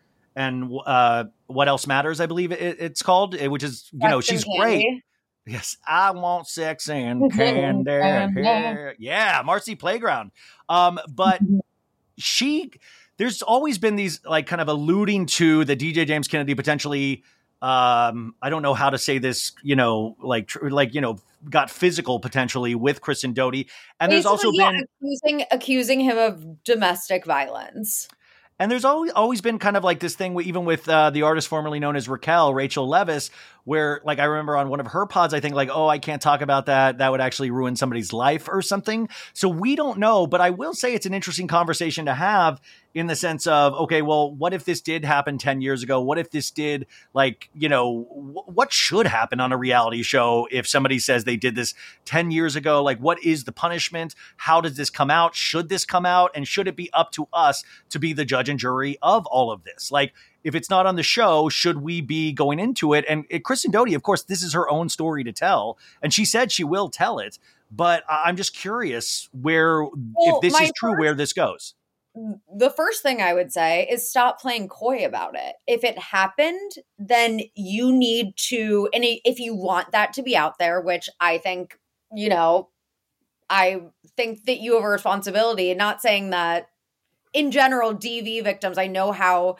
What Else Matters, I believe it's called, which is, she's great. Yes, I want sex and candy. Yeah, Marcy Playground. But there's always been these kind of alluding to the DJ James Kennedy potentially, I don't know how to say this, got physical potentially with Kristen Doute. And there's also been accusing him of domestic violence. And there's always been kind of this thing, even with the artist formerly known as Rachel Leviss, where like I remember on one of her pods, I think like, oh, I can't talk about that. That would actually ruin somebody's life or something. So we don't know, but I will say it's an interesting conversation to have in the sense of, okay, well, what if this did happen 10 years ago? What if this did like, you know, what should happen on a reality show if somebody says they did this 10 years ago? Like, what is the punishment? How does this come out? Should this come out? And should it be up to us to be the judge and jury of all of this? Like, if it's not on the show, should we be going into it? And Kristen Doute, of course, this is her own story to tell. And she said she will tell it. But I'm just curious if this is true, where this goes. The first thing I would say is stop playing coy about it. If it happened, then you need to, and if you want that to be out there, which I think, you know, I think that you have a responsibility, not saying that in general, DV victims, I know how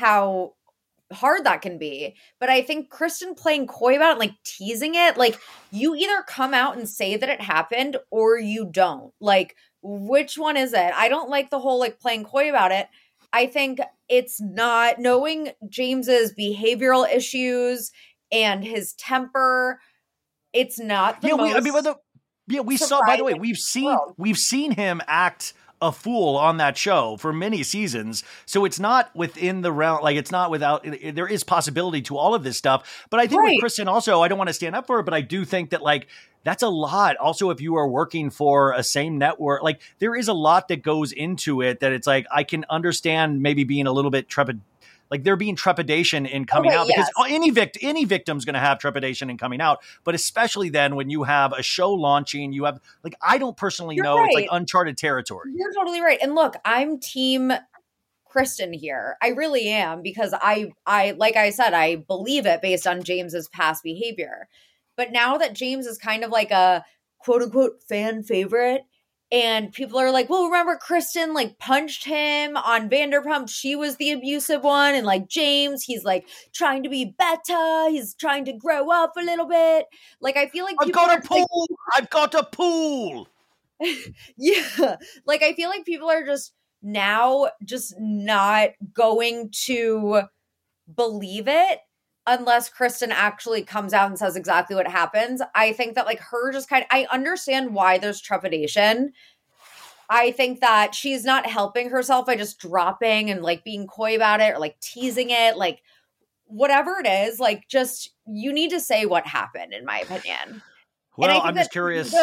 hard that can be. But I think Kristen playing coy about it, like teasing it, like you either come out and say that it happened or you don't. Like, which one is it? I don't like the whole like playing coy about it. I think it's not knowing James's behavioral issues and his temper. It's not the most. We saw, by the way, we've seen him act a fool on that show for many seasons. So it's not within the realm, like it's not without, there is possibility to all of this stuff. But I think with Kristen also, I don't want to stand up for her, but I do think that like, that's a lot. Also, if you are working for a same network, like there is a lot that goes into it that it's like, I can understand maybe being a little bit like there being trepidation in coming out because any victim's going to have trepidation in coming out. But especially then when you have a show launching, you have like, I don't personally know. Right. It's like uncharted territory. You're totally right. And look, I'm team Kristen here. I really am, because I, like I said, I believe it based on James's past behavior. But now that James is kind of like a quote unquote fan favorite, and people are like, well, remember Kristen like punched him on Vanderpump. She was the abusive one. And like James, he's like trying to be better. He's trying to grow up a little bit. Like, I feel like I've got a pool. Yeah. Like, I feel like people are just now just not going to believe it unless Kristen actually comes out and says exactly what happens. I think that like her just I understand why there's trepidation. I think that she's not helping herself by just dropping and like being coy about it or like teasing it, like whatever it is, like just you need to say what happened, in my opinion. Well, I'm just curious.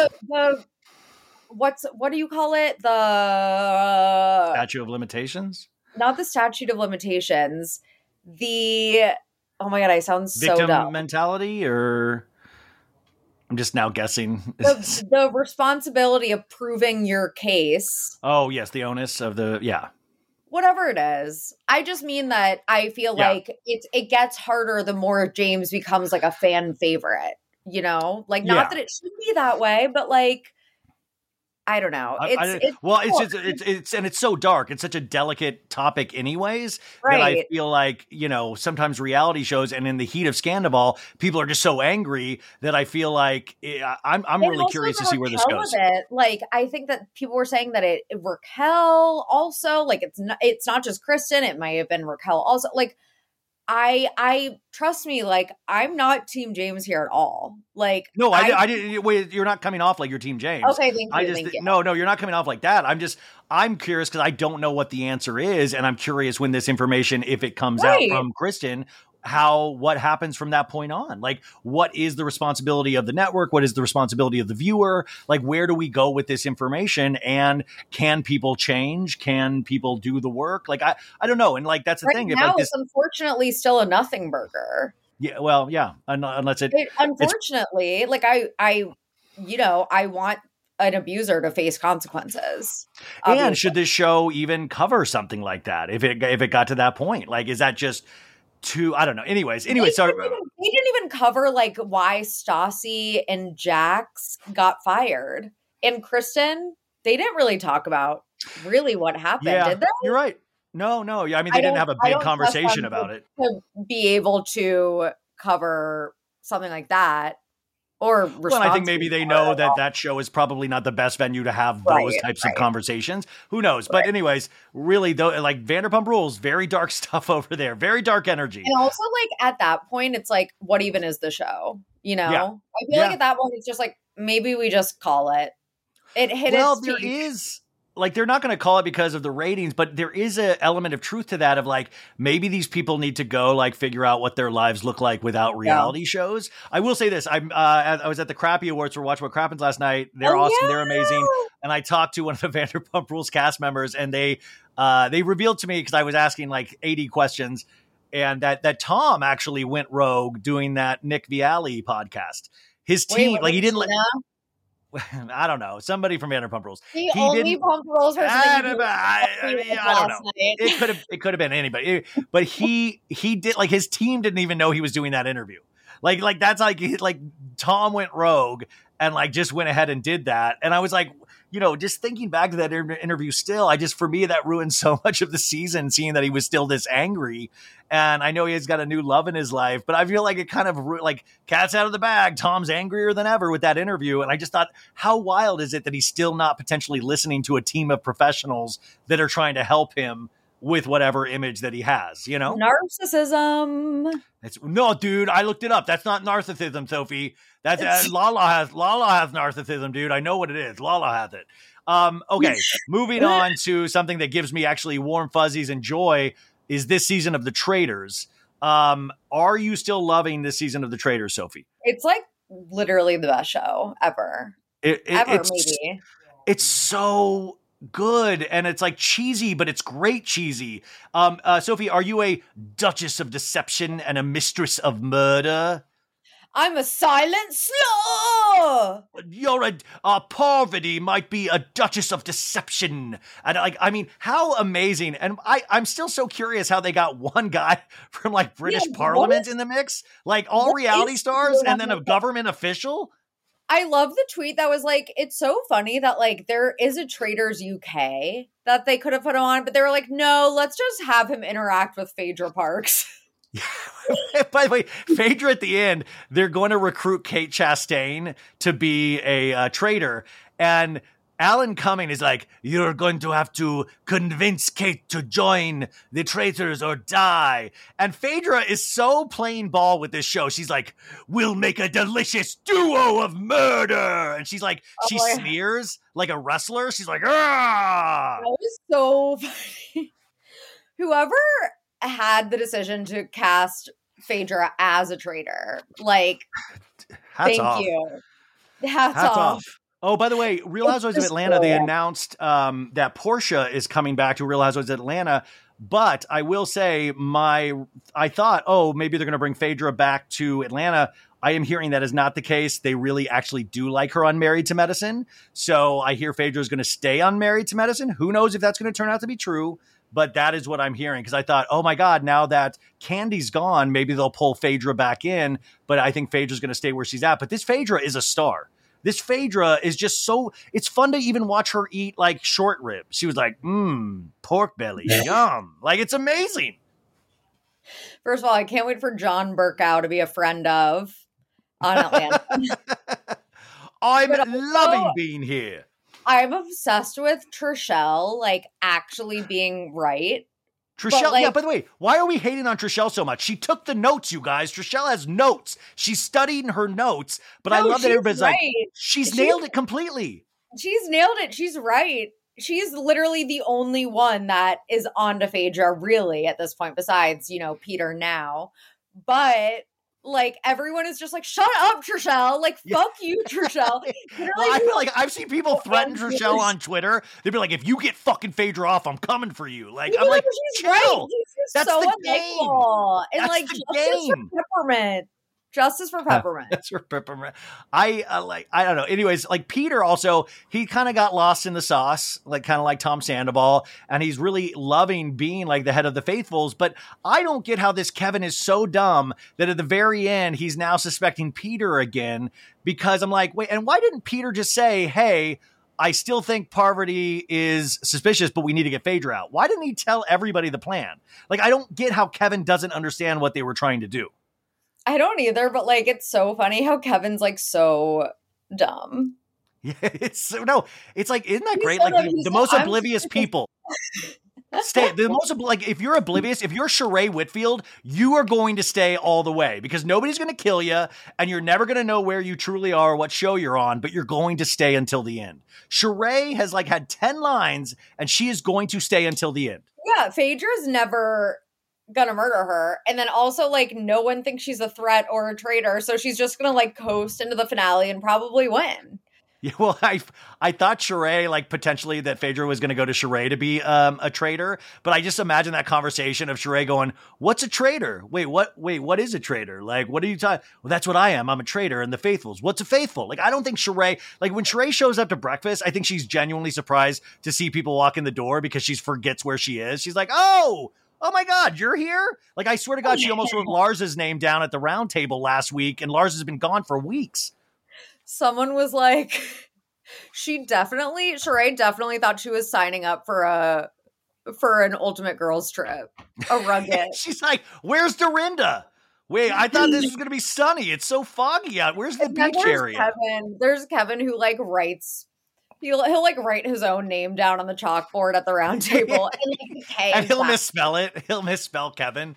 What do you call it? The statute of limitations? Not the statute of limitations. Oh my God, I sound so dumb. Victim mentality, or I'm just now guessing. The responsibility of proving your case. Oh, yes, the onus of whatever it is. I just mean that I feel like it gets harder the more James becomes like a fan favorite, you know? Like, not that it should be that way, but like, I don't know. It's so dark. It's such a delicate topic anyways, that I feel like, you know, sometimes reality shows and in the heat of Scandival, people are just so angry that I feel like I'm really curious to see where this goes. Like, I think that people were saying that Raquel also, like, it's not just Kristen. It might have been Raquel also. Like, I trust me, like, I'm not Team James here at all. Like, no, I didn't. Wait, you're not coming off like you're Team James. Okay, thank you. No, you're not coming off like that. I'm curious because I don't know what the answer is, and I'm curious when this information, if it comes out from Kristen, what happens from that point on. Like, what is the responsibility of the network? What is the responsibility of the viewer? Like, where do we go with this information? And can people change? Can people do the work? Like, I don't know. And like, that's the thing. Now it's unfortunately still a nothing burger. Yeah. Well, yeah. Unless unfortunately, like I want an abuser to face consequences. Obviously. And should this show even cover something like that? If it got to that point, like, is that just I don't know. Anyway, sorry. They didn't even cover like why Stassi and Jax got fired. And Kristen, they didn't really talk about really what happened, did they? You're right. No. I mean, they didn't have a big conversation about it. To be able to cover something like that. or well, I think maybe they know that show is probably not the best venue to have those types of conversations. Who knows? But anyways, really though, like Vanderpump Rules, very dark stuff over there, very dark energy. And also like at that point, it's like, what even is the show? You know, I feel like at that point, it's just like, maybe we just call it. It hit its peak. There is. Like, they're not going to call it because of the ratings, but there is an element of truth to that of like, maybe these people need to go like figure out what their lives look like without reality shows. I will say this. I was at the Crappy Awards for Watch What Crappens last night. They're awesome. They're amazing. And I talked to one of the Vanderpump Rules cast members and they revealed to me, because I was asking like 80 questions, and that Tom actually went rogue doing that Nick Vialli podcast. His team, he didn't let... I don't know. Somebody from Vanderpump Rules. The only Pump Rules person. I don't know. It could have been anybody. But he did, like, his team didn't even know he was doing that interview. Like that's like Tom went rogue and like just went ahead and did that. And I was like, you know, just thinking back to that interview still, for me, that ruined so much of the season, seeing that he was still this angry. And I know he's got a new love in his life, but I feel like it kind of like cat's out of the bag. Tom's angrier than ever with that interview. And I just thought, how wild is it that he's still not potentially listening to a team of professionals that are trying to help him with whatever image that he has, you know? Narcissism. No, dude, I looked it up. That's not narcissism, Sophie. That's Lala has narcissism, dude. I know what it is. Lala has it. Okay, moving on to something that gives me actually warm fuzzies and joy is this season of The Traitors. Are you still loving this season of The Traitors, Sophie? It's like literally the best show ever. Maybe. It's so good, and it's like cheesy, but it's great cheesy. Sophie, are you a Duchess of Deception and a Mistress of Murder? I'm a silent slaw. You're a Parvati might be a Duchess of Deception. And I mean, how amazing. And I'm still so curious how they got one guy from like British Parliament in the mix, like all reality stars and then a government official. I love the tweet that was like, it's so funny that like there is a Traitors UK that they could have put on, but they were like, no, let's just have him interact with Phaedra Parks. By the way, Phaedra at the end, they're going to recruit Kate Chastain to be a traitor. And Alan Cumming is like, you're going to have to convince Kate to join the traitors or die. And Phaedra is so playing ball with this show. She's like, we'll make a delicious duo of murder. And she's like, she sneers like a wrestler. She's like, ah. That was so funny. Whoever had the decision to cast Phaedra as a traitor, like, Hats off. Hats off. Oh, by the way, Real Housewives of Atlanta, they announced that Portia is coming back to Real Housewives of Atlanta. But I will say I thought, oh, maybe they're going to bring Phaedra back to Atlanta. I am hearing that is not the case. They really actually do like her on Married to Medicine. So I hear Phaedra is going to stay on Married to Medicine. Who knows if that's going to turn out to be true? But that is what I'm hearing, because I thought, oh my God, now that Candy's gone, maybe they'll pull Phaedra back in. But I think Phaedra's going to stay where she's at. But this Phaedra is a star. This Phaedra is just so, it's fun to even watch her eat like short ribs. She was like, pork belly, yum. Like, it's amazing. First of all, I can't wait for John Burkow to be a friend of on Atlanta. I'm loving being here. I'm obsessed with Trishelle, like, actually being right. Trishelle, like, yeah, by the way, why are we hating on Trishelle so much? She took the notes, you guys. Trishelle has notes. She's studying her notes, but I love that everybody's right. Like, she's nailed it completely. She's nailed it. She's right. She's literally the only one that is on to Phaedra, really, at this point, besides, Peter now. But like, everyone is just like, shut up, Trishelle. Like, fuck you, Trishelle. Well, I feel like I've seen people threaten Trishelle on Twitter. They'd be like, if you get fucking Phaedra off, I'm coming for you. Like, I'm like, she's chill. Right. That's so the game. And that's like, the justice game. for Peppermint. Justice for Peppermint. That's for Peppermint. I don't know. Anyways, like Peter also, he kind of got lost in the sauce, like kind of like Tom Sandoval, and he's really loving being like the head of the faithfuls. But I don't get how this Kevin is so dumb that at the very end, he's now suspecting Peter again, because I'm like, wait, and why didn't Peter just say, hey, I still think Parvati is suspicious, but we need to get Phaedra out? Why didn't he tell everybody the plan? Like, I don't get how Kevin doesn't understand what they were trying to do. I don't either, but like it's so funny how Kevin's like so dumb. Yeah, it's no, it's like, isn't that He's great? so Like dumb. the He's most I'm oblivious stupid. people stay. The most like if you're oblivious, if you're Sheree Whitfield, you are going to stay all the way because nobody's going to kill you, and you're never going to know where you truly are, or what show you're on, but you're going to stay until the end. Sheree has like had 10 lines, and she is going to stay until the end. Yeah, Phaedra's never gonna murder her. And then also like no one thinks she's a threat or a traitor, so she's just gonna like coast into the finale and probably win. Yeah, well, I thought Sheree, like potentially that Phaedra was going to go to Sheree to be a traitor, but I just imagine that conversation of Sheree going, "What's a traitor? Wait, what is a traitor? Like, what are you talking? Well, that's what I am. I'm a traitor." And the faithfuls, what's a faithful? Like, I don't think Sheree, like when Sheree shows up to breakfast, I think she's genuinely surprised to see people walk in the door because she forgets where she is. She's like, oh my God, you're here? Like, I swear to God, she almost wrote Lars's name down at the round table last week, and Lars has been gone for weeks. Someone was like, Sheree definitely thought she was signing up for an ultimate girls trip. A rugged. She's like, where's Dorinda? Wait, I thought this was going to be sunny. It's so foggy out. Where's the And then beach area? There's Kevin who like writes, he'll like write his own name down on the chalkboard at the round table and like And he'll misspell it. He'll misspell Kevin.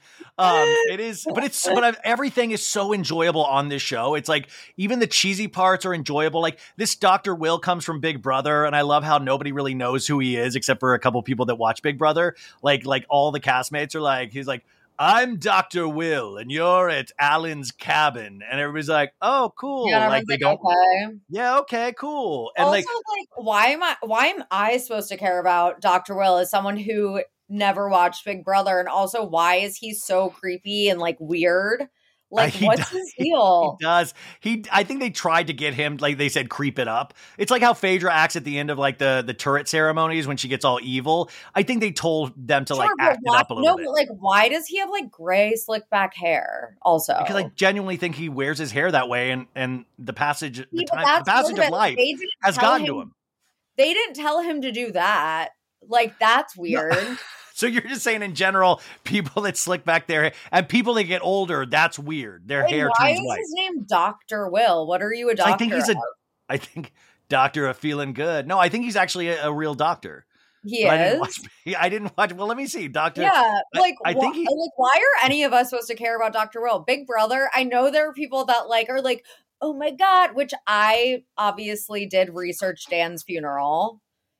But everything is so enjoyable on this show. It's like even the cheesy parts are enjoyable. Like this Dr. Will comes from Big Brother, and I love how nobody really knows who he is except for a couple people that watch Big Brother. Like all the castmates are like, he's like, I'm Dr. Will, and you're at Alan's cabin. And everybody's like, oh, cool. Yeah, like they don't. Okay. Yeah, okay, cool. And also, why am I supposed to care about Dr. Will as someone who never watched Big Brother? And also, why is he so creepy and like weird? Like, what's his deal? He does. I think they tried to get him, like they said, creep it up. It's like how Phaedra acts at the end of like the turret ceremonies when she gets all evil. I think they told them to act it up a little bit. No, but like, why does he have like gray slick back hair also? Because I genuinely think he wears his hair that way, and the passage of life has gotten to him. They didn't tell him to do that. Like, that's weird. So you're just saying in general, people that slick back their hair and people that get older, that's weird. Their hair turns white. Why is his name Dr. Will? What are you a doctor I think doctor of feeling good. No, I think he's actually a real doctor. He is? I didn't watch. Well, let me see. Doctor. Yeah. Like, I think why are any of us supposed to care about Dr. Will? Big Brother. I know there are people that are like, oh my God, which I obviously did research Dan's funeral.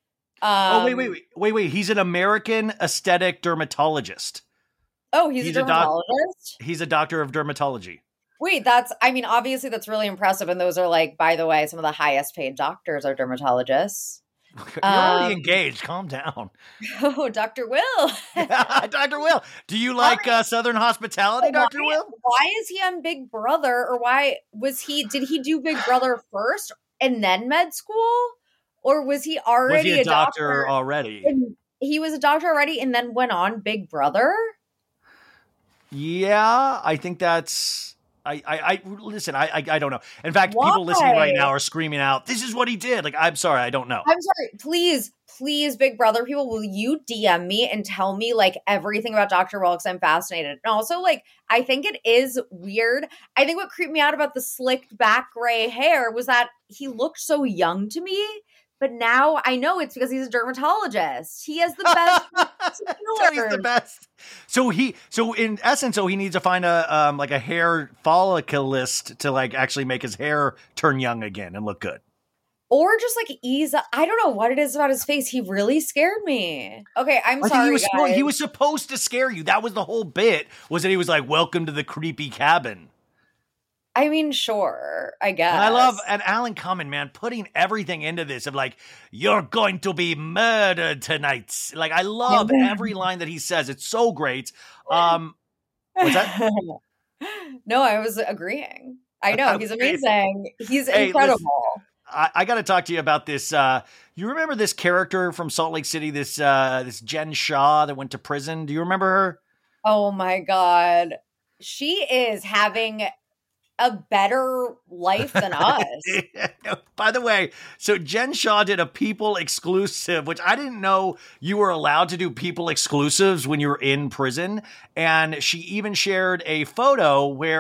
Wait. He's an American aesthetic dermatologist. Oh, he's a dermatologist? He's a doctor of dermatology. Wait, obviously that's really impressive. And those are like, by the way, some of the highest paid doctors are dermatologists. You're already engaged. Calm down. Oh, Dr. Will. Dr. Will. Do you like Southern hospitality, Dr. Will? Why is he on Big Brother? Or did he do Big Brother first and then med school? Or was he already a doctor already? He was a doctor already and then went on Big Brother? Yeah, I think that's... listen, I don't know. In fact, people listening right now are screaming out, this is what he did. Like, I'm sorry, I don't know. I'm sorry. Please, Big Brother people, will you DM me and tell me like everything about Dr. Will because I'm fascinated. And also like, I think it is weird. I think what creeped me out about the slicked back gray hair was that he looked so young to me. But now I know it's because he's a dermatologist. He has the best. He's the best. So in essence, he needs to find a hair folliculist to like actually make his hair turn young again and look good. Or just like ease up. I don't know what it is about his face. He really scared me. Okay, I'm sorry, guys. He was supposed to scare you. That was the whole bit, was that he was like, welcome to the creepy cabin. I mean, sure, I guess. And Alan Cumming, man, putting everything into this of like, you're going to be murdered tonight. Like, I love every line that he says. It's so great. What's that? No, I was agreeing. I know, he's amazing. He's incredible. Listen, I got to talk to you about this. You remember this character from Salt Lake City, this Jen Shaw that went to prison? Do you remember her? Oh my God. She is having a better life than us. By the way, so Jen Shaw did a People exclusive, which I didn't know you were allowed to do People exclusives when you were in prison. And she even shared a photo where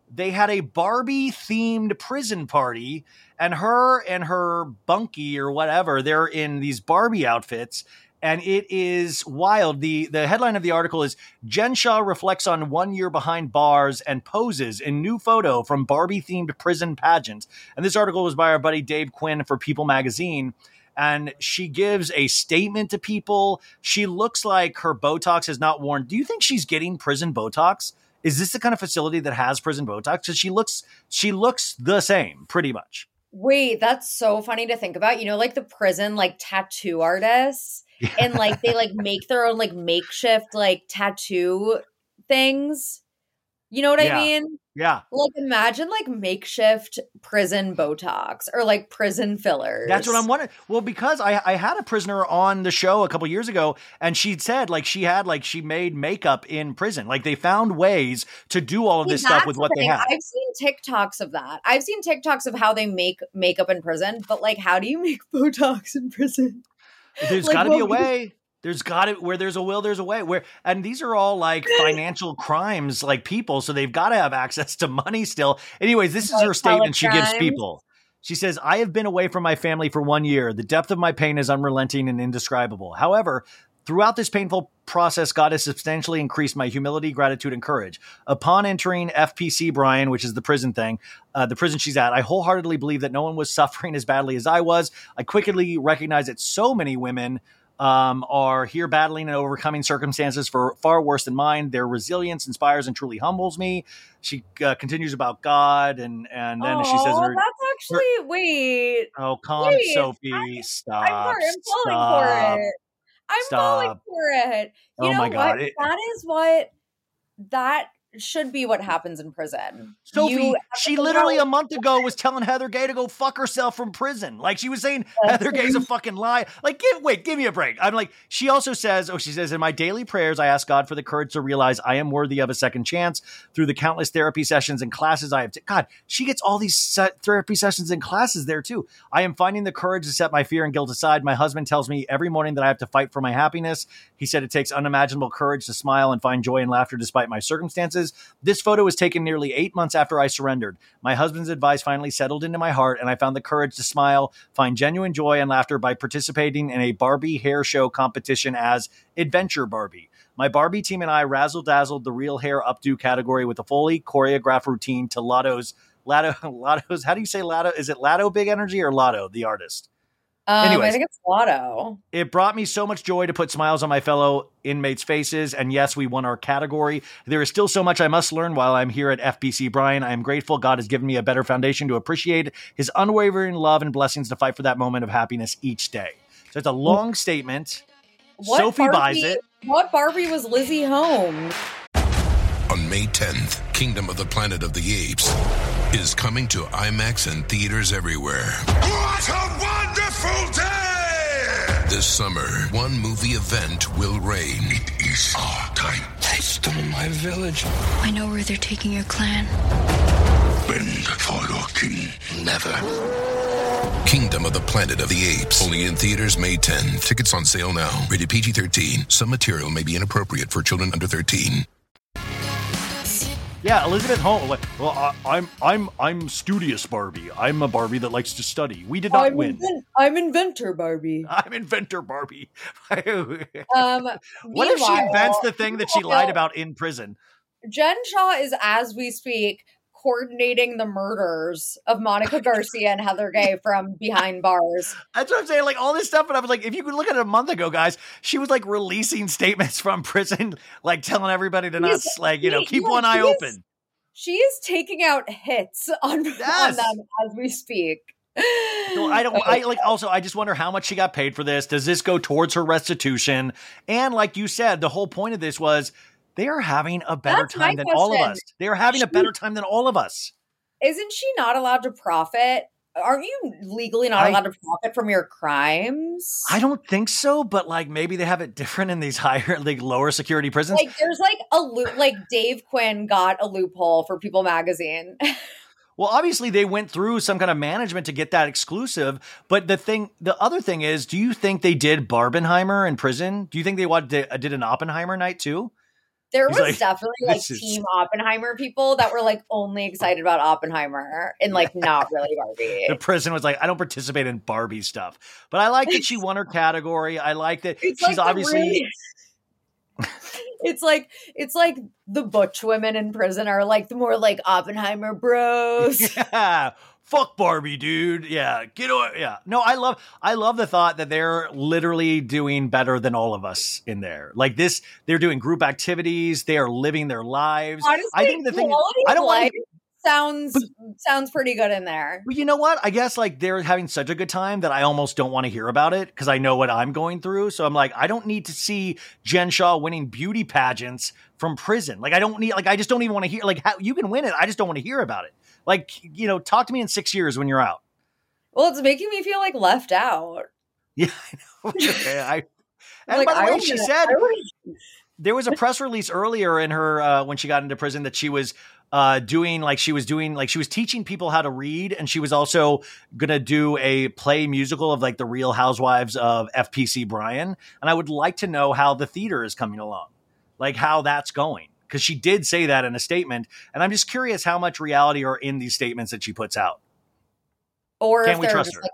they had a Barbie-themed prison party, and her bunkie or whatever, they're in these Barbie outfits, and it is wild. The headline of the article is, Jen Shah reflects on 1 year behind bars and poses in new photo from Barbie-themed prison pageant. And this article was by our buddy Dave Quinn for People Magazine. And she gives a statement to people. She looks like her Botox is not worn. Do you think she's getting prison Botox? Is this the kind of facility that has prison Botox? Because she looks the same, pretty much. Wait, that's so funny to think about. You know, like the prison, like tattoo artists, and like they like make their own like makeshift like tattoo things. You know what I mean? Yeah. Like imagine like makeshift prison Botox or like prison fillers. That's what I'm wondering. Well, because I had a prisoner on the show a couple years ago, and she'd said like she made makeup in prison. Like they found ways to do all of this stuff with what they had. I've seen TikToks of that. I've seen TikToks of how they make makeup in prison, but like how do you make Botox in prison? There's got to be a way. Where there's a will, there's a way. And these are all like financial crimes, like people, so they've got to have access to money still. Anyways, this is her statement she gives people. She says, I have been away from my family for 1 year. The depth of my pain is unrelenting and indescribable. However, throughout this painful process, God has substantially increased my humility, gratitude, and courage. Upon entering FPC Brian, which is the prison thing, the prison she's at, I wholeheartedly believe that no one was suffering as badly as I was. I quickly recognized that so many women are here battling and overcoming circumstances for far worse than mine. Their resilience inspires and truly humbles me. She continues about God, and then she says, "That's actually wait. Oh, Sophie, stop! I'm falling for it. You know God, that should be what happens in prison. Sophie, she literally a month ago was telling Heather Gay to go fuck herself from prison. Like she was saying Heather Gay's a fucking lie. Like, give me a break. I'm like, she also says, she says, in my daily prayers, I ask God for the courage to realize I am worthy of a second chance through the countless therapy sessions and classes I have. God, she gets all these therapy sessions and classes there too. I am finding the courage to set my fear and guilt aside. My husband tells me every morning that I have to fight for my happiness. He said it takes unimaginable courage to smile and find joy and laughter despite my circumstances. This photo was taken nearly 8 months after I surrendered. My husband's advice finally settled into my heart, and I found the courage to smile, find genuine joy and laughter by participating in a Barbie hair show competition as Adventure Barbie. My Barbie team and I razzle-dazzled the real hair updo category with a fully choreographed routine to Lotto's, how do you say Lotto? Is it Lotto Big Energy or Lotto, the artist? Anyways, I think it's Lotto. It brought me so much joy to put smiles on my fellow inmates' faces. And yes, we won our category. There is still so much I must learn while I'm here at FPC Brian. I am grateful God has given me a better foundation to appreciate his unwavering love and blessings to fight for that moment of happiness each day. So it's a long statement. Sophie buys it. What Barbie was Lizzie Holmes? On May 10th, Kingdom of the Planet of the Apes is coming to IMAX and theaters everywhere. What a wonderful day! This summer, one movie event will reign. It is our time. They stole my village. I know where they're taking your clan. Bend for your king. Never. Kingdom of the Planet of the Apes. Only in theaters May 10. Tickets on sale now. Rated PG-13. Some material may be inappropriate for children under 13. Yeah, Elizabeth Holmes. Well, I'm studious Barbie. I'm a Barbie that likes to study. We did not win. I'm Inventor Barbie. I'm Inventor Barbie. What if she invents the thing that she lied about in prison? Jen Shah is, as we speak, coordinating the murders of Monica Garcia and Heather Gay from behind bars. That's what I'm saying. Like all this stuff. And I was like, if you could look at it a month ago, guys, she was like releasing statements from prison, like telling everybody to not keep one eye open. She is taking out hits on them as we speak. No, I just wonder how much she got paid for this. Does this go towards her restitution? And like you said, the whole point of this was they are having a better time than all of us. They are having a better time than all of us. Isn't she not allowed to profit? Aren't you legally not allowed to profit from your crimes? I don't think so, but like maybe they have it different in these higher, like lower security prisons. Like there's like Dave Quinn got a loophole for People Magazine. Well, obviously they went through some kind of management to get that exclusive. But the other thing is, do you think they did Barbenheimer in prison? Do you think they did an Oppenheimer night too? There He's was like, definitely like "This is-" Team Oppenheimer people that were like only excited about Oppenheimer and like not really Barbie. The prison was like, I don't participate in Barbie stuff. But I like that she won her category. I like that It's she's like obviously... It's like the butch women in prison are like the more like Oppenheimer bros. Yeah. Fuck Barbie, dude. Yeah. Get away. Yeah. No, I love the thought that they're literally doing better than all of us in there. Like this, they're doing group activities. They are living their lives. Honestly, I think the thing I don't want sounds pretty good in there. But you know what? I guess like they're having such a good time that I almost don't want to hear about it because I know what I'm going through. So I'm like, I don't need to see Jen Shaw winning beauty pageants from prison. Like I just don't even want to hear like how you can win it. I just don't want to hear about it. Like, you know, talk to me in 6 years when you're out. Well, it's making me feel like left out. Yeah, I know. Okay, and by the way, she said there was a press release earlier in her when she got into prison that she was she was teaching people how to read, and she was also gonna do a play musical of like the Real Housewives of FPC Bryan. And I would like to know how the theater is coming along, like how that's going. Because she did say that in a statement, and I'm just curious how much reality are in these statements that she puts out. Or if they're just like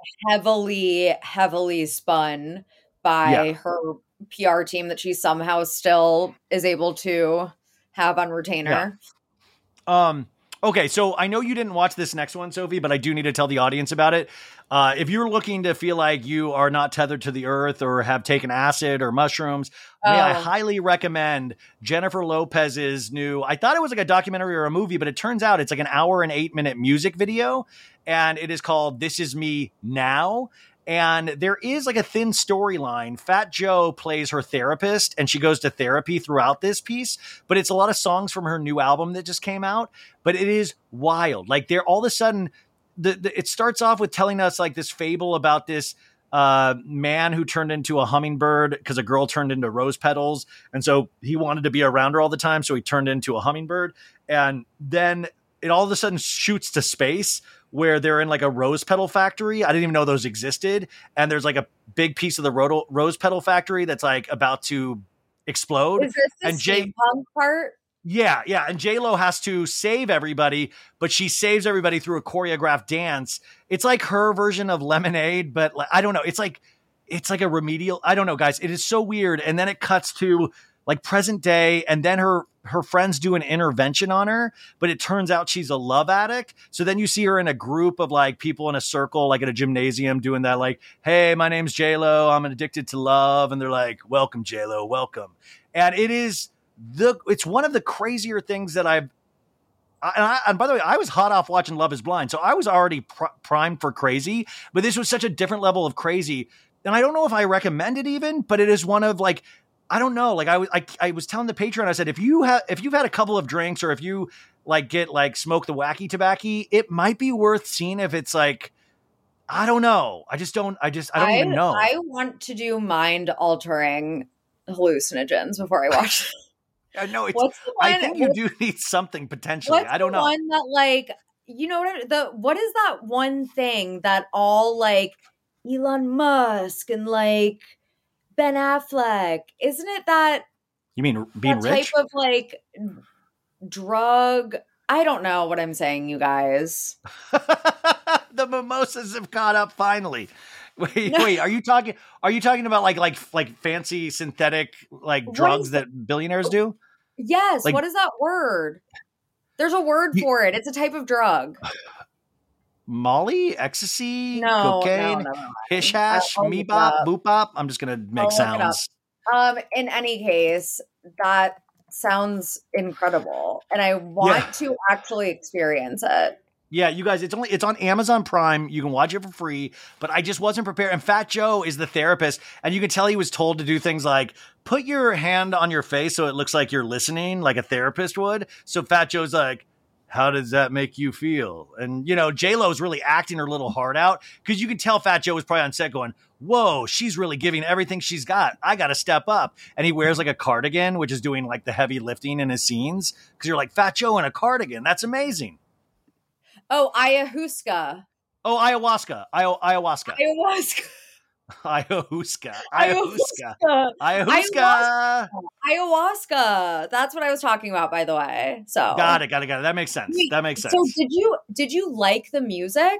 heavily spun by her PR team that she somehow still is able to have on retainer. Yeah. Okay, so I know you didn't watch this next one, Sophie, but I do need to tell the audience about it. If you're looking to feel like you are not tethered to the earth or have taken acid or mushrooms, may I highly recommend Jennifer Lopez's new, I thought it was like a documentary or a movie, but it turns out it's like an 1 hour and 8 minute music video. And it is called This Is Me Now. And there is like a thin storyline. Fat Joe plays her therapist and she goes to therapy throughout this piece, but it's a lot of songs from her new album that just came out, but it is wild. Like they're all of a sudden, it starts off with telling us like this fable about this man who turned into a hummingbird because a girl turned into rose petals. And so he wanted to be around her all the time. So he turned into a hummingbird. And then it all of a sudden shoots to space where they're in like a rose petal factory. I didn't even know those existed. And there's like a big piece of the rose petal factory that's like about to explode. Is this the steampunk part? Yeah. Yeah. And J-Lo has to save everybody, but she saves everybody through a choreographed dance. It's like her version of Lemonade, but like, I don't know. It's like a remedial. I don't know, guys. It is so weird. And then it cuts to like present day. And then her friends do an intervention on her, but it turns out she's a love addict. So then you see her in a group of like people in a circle, like at a gymnasium doing that, like, hey, my name's J-Lo. I'm addicted to love. And they're like, welcome, J-Lo, welcome. And it's one of the crazier things that and by the way, I was hot off watching Love is Blind. So I was already primed for crazy, but this was such a different level of crazy. And I don't know if I recommend it even, but it is one of like, I don't know. Like I was telling the Patreon, I said, if you've had a couple of drinks or if you like get like smoke the wacky tobacco, it might be worth seeing if it's like, I don't know. I don't even know. I want to do mind altering hallucinogens before I watch it. No, I think you do need something potentially. I don't know. One that like, you know what is that one thing that all like Elon Musk and like Ben Affleck, isn't it that? You mean being rich? Type of like drug. I don't know what I'm saying, you guys. The mimosas have caught up finally. Wait, are you talking about like fancy synthetic like drugs that billionaires do? Yes. Like, what is that word? There's a word for it. It's a type of drug. Molly, ecstasy, cocaine, hish hash, me bop, boop bop. I'm just gonna make sounds. In any case, that sounds incredible, and I want to actually experience it. Yeah, you guys, it's on Amazon Prime. You can watch it for free, but I just wasn't prepared. And Fat Joe is the therapist, and you can tell he was told to do things like put your hand on your face so it looks like you're listening, like a therapist would. So Fat Joe's like, how does that make you feel? And, you know, J-Lo's really acting her little heart out because you can tell Fat Joe was probably on set going, whoa, she's really giving everything she's got. I got to step up. And he wears like a cardigan, which is doing like the heavy lifting in his scenes because you're like, Fat Joe in a cardigan. That's amazing. Oh, ayahuasca. Oh, ayahuasca. Ayahuasca. Ayahuasca. Ayahuasca. That's what I was talking about, by the way. So got it. That makes sense. So did you like the music?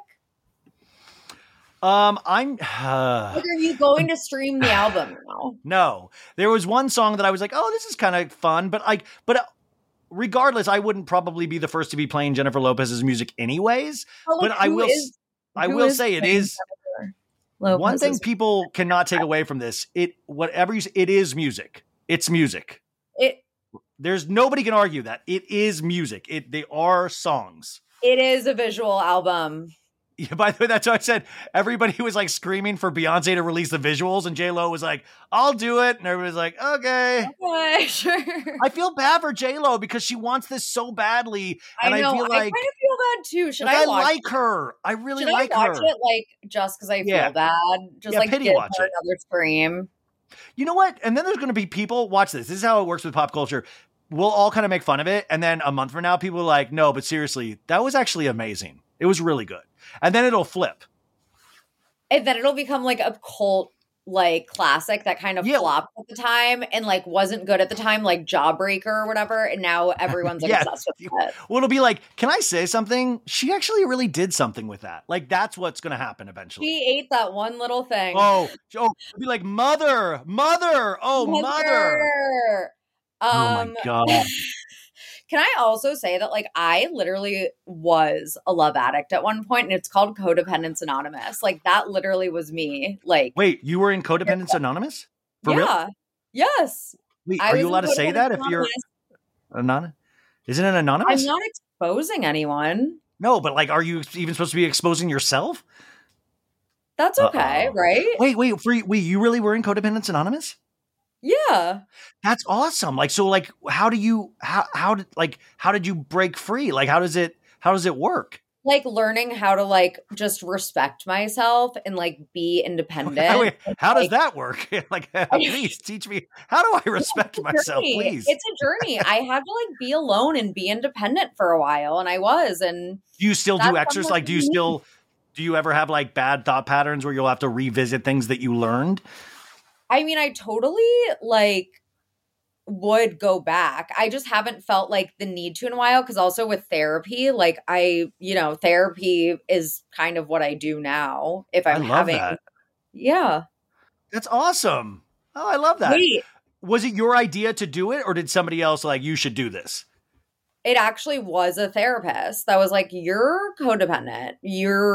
I'm are you going to stream the album now? No. There was one song that I was like, oh, this is kind of fun, but regardless, I wouldn't probably be the first to be playing Jennifer Lopez's music anyways. But I will say it is one thing people cannot take away from this. It is music. It's music. There's nobody can argue that it is music. They are songs. It is a visual album. Yeah, by the way, that's what I said. Everybody was like screaming for Beyonce to release the visuals, and J-Lo was like, I'll do it. And everybody's like, okay, sure. I feel bad for J-Lo because she wants this so badly. And I feel like I kind of feel bad too. Should I watch like her? I really like her. Should I watch it like just because I feel bad? Just like pity give watch her it. Another scream. You know what? And then there's going to be people, watch this. This is how it works with pop culture. We'll all kind of make fun of it. And then a month from now, people are like, no, but seriously, that was actually amazing. It was really good. And then it'll flip. And then it'll become like a cult like classic that kind of flopped at the time and like wasn't good at the time, like Jawbreaker or whatever. And now everyone's like obsessed with it. Well, it'll be like, can I say something? She actually really did something with that. Like that's what's going to happen eventually. She ate that one little thing. Oh, it'll be like mother. Oh, mother. Oh my God. Can I also say that, like, I literally was a love addict at one point, and it's called Codependence Anonymous. Like, that literally was me. Like, wait, you were in Codependence Anonymous? For real? Yes. Wait, are you allowed to say that if you're anonymous? Isn't it anonymous? I'm not exposing anyone. No, but like, are you even supposed to be exposing yourself? That's okay, right? Wait, you really were in Codependence Anonymous? Yeah. That's awesome. Like, so like, how did you break free? Like, how does it work? Like learning how to like just respect myself and like be independent. Wait, how does that work? Like, please teach me. How do I respect myself, please? It's a journey. I had to like be alone and be independent for a while. And I was, and do you still do exercise? Like, do you ever have like bad thought patterns where you'll have to revisit things that you learned? I mean, I totally like would go back. I just haven't felt like the need to in a while. Cause also with therapy, like therapy is kind of what I do now. If I'm having that. Yeah. That's awesome. Oh, I love that. Wait. Was it your idea to do it or did somebody else like, you should do this? It actually was a therapist that was like, you're codependent. You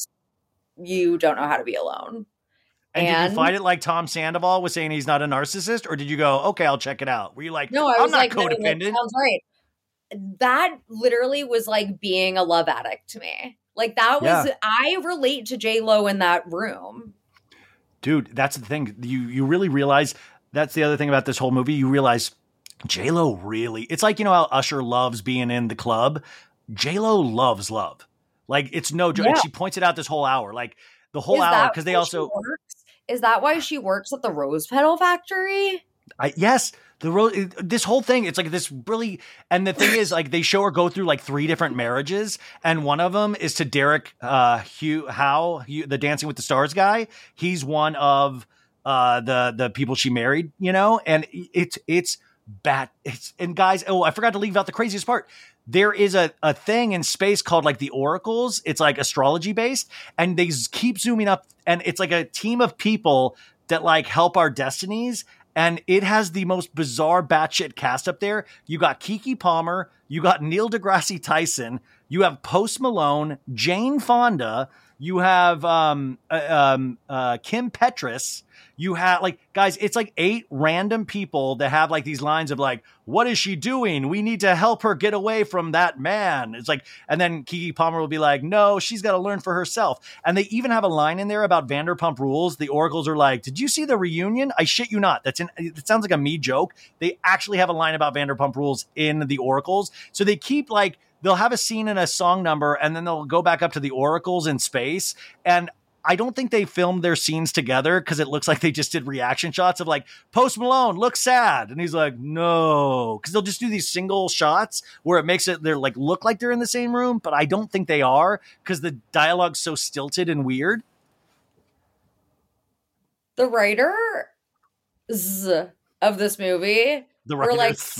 don't know how to be alone. And did you find it like Tom Sandoval was saying he's not a narcissist? Or did you go, okay, I'll check it out? Were you like, no, I'm not codependent? No, that sounds right. That literally was like being a love addict to me. Like that was, I relate to J-Lo in that room. Dude, that's the thing. You really realize, that's the other thing about this whole movie. You realize J-Lo really, it's like, you know how Usher loves being in the club? J-Lo loves love. Like it's no joke. Yeah. She points it out this whole hour. Like the whole hour, because they also... Is that why she works at the Rose Petal Factory? Yes. This whole thing, it's like this really, and the thing is like they show her go through like 3 different marriages. And one of them is to Derek Howe, the Dancing with the Stars guy. He's one of the people she married, you know, and it's bad. And guys, I forgot to leave out the craziest part. There is a thing in space called like the oracles. It's like astrology based and they keep zooming up and it's like a team of people that like help our destinies. And it has the most bizarre batshit cast up there. You got Keke Palmer, you got Neil deGrasse Tyson, you have Post Malone, Jane Fonda, you have Kim Petras. You have like, guys, it's like 8 random people that have like these lines of like, what is she doing? We need to help her get away from that man. It's like, and then Keke Palmer will be like, no, she's got to learn for herself. And they even have a line in there about Vanderpump Rules. The oracles are like, did you see the reunion? I shit you not. It sounds like a me joke. They actually have a line about Vanderpump Rules in the oracles. So they keep like, they'll have a scene in a song number and then they'll go back up to the oracles in space. And I don't think they filmed their scenes together because it looks like they just did reaction shots of like Post Malone looks sad. And he's like, no, because they'll just do these single shots where it makes it they're like look like they're in the same room. But I don't think they are because the dialogue's so stilted and weird. the writers of this movie were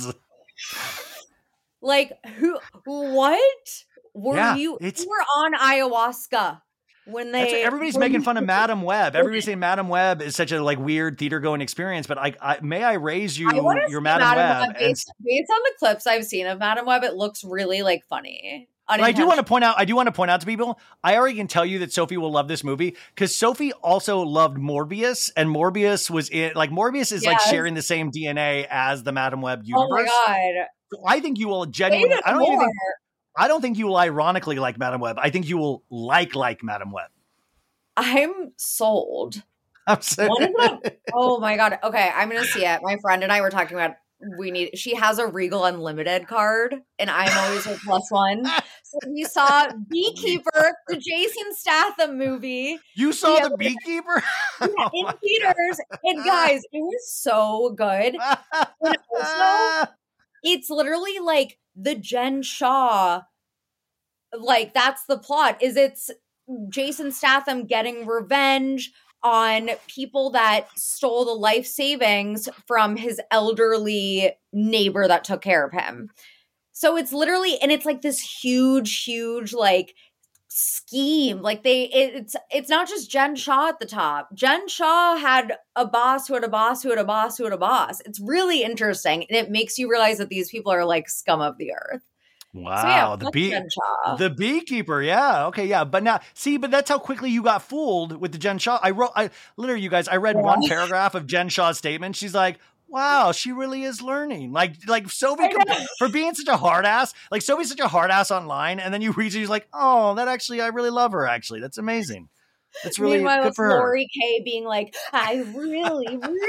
like who? What were you? You were on ayahuasca when they. Everybody's making fun of Madame Web. Everybody's saying Madame Web is such a like weird theater going experience. But may I raise you your Madame Web? Based on the clips I've seen of Madame Web, it looks really like funny. But I do want to point out to people, I already can tell you that Sophie will love this movie because Sophie also loved Morbius, and Morbius was Morbius is like sharing the same DNA as the Madame Web universe. Oh my God. So I think you will genuinely, I don't think you will ironically like Madame Web. I think you will like Madame Web. I'm sold. I'm saying. Oh my God. Okay. I'm going to see it. My friend and I were talking about she has a Regal Unlimited card and I'm always her +1. So we saw Beekeeper, the Jason Statham movie. You saw the Beekeeper? In theaters. And guys, it was so good. And also, it's literally like the Jen Shaw, like that's the plot, it's Jason Statham getting revenge on people that stole the life savings from his elderly neighbor that took care of him. So it's literally, and it's like this huge like scheme. Like it's not just Jen Shaw at the top. Jen Shaw had a boss who had a boss who had a boss who had a boss. It's really interesting. And it makes you realize that these people are like scum of the earth. Wow. So the Beekeeper. Yeah. Okay. Yeah. But now but that's how quickly you got fooled with the Jen Shaw. I literally, you guys, I read one paragraph of Jen Shaw's statement. She's like, wow, she really is learning. Like Sophie, for being such a hard ass, like Sophie's such a hard ass online. And then you read it, she's like, oh, that actually, I really love her. Actually, that's amazing. That's really good for her. Lori Kay being like, I really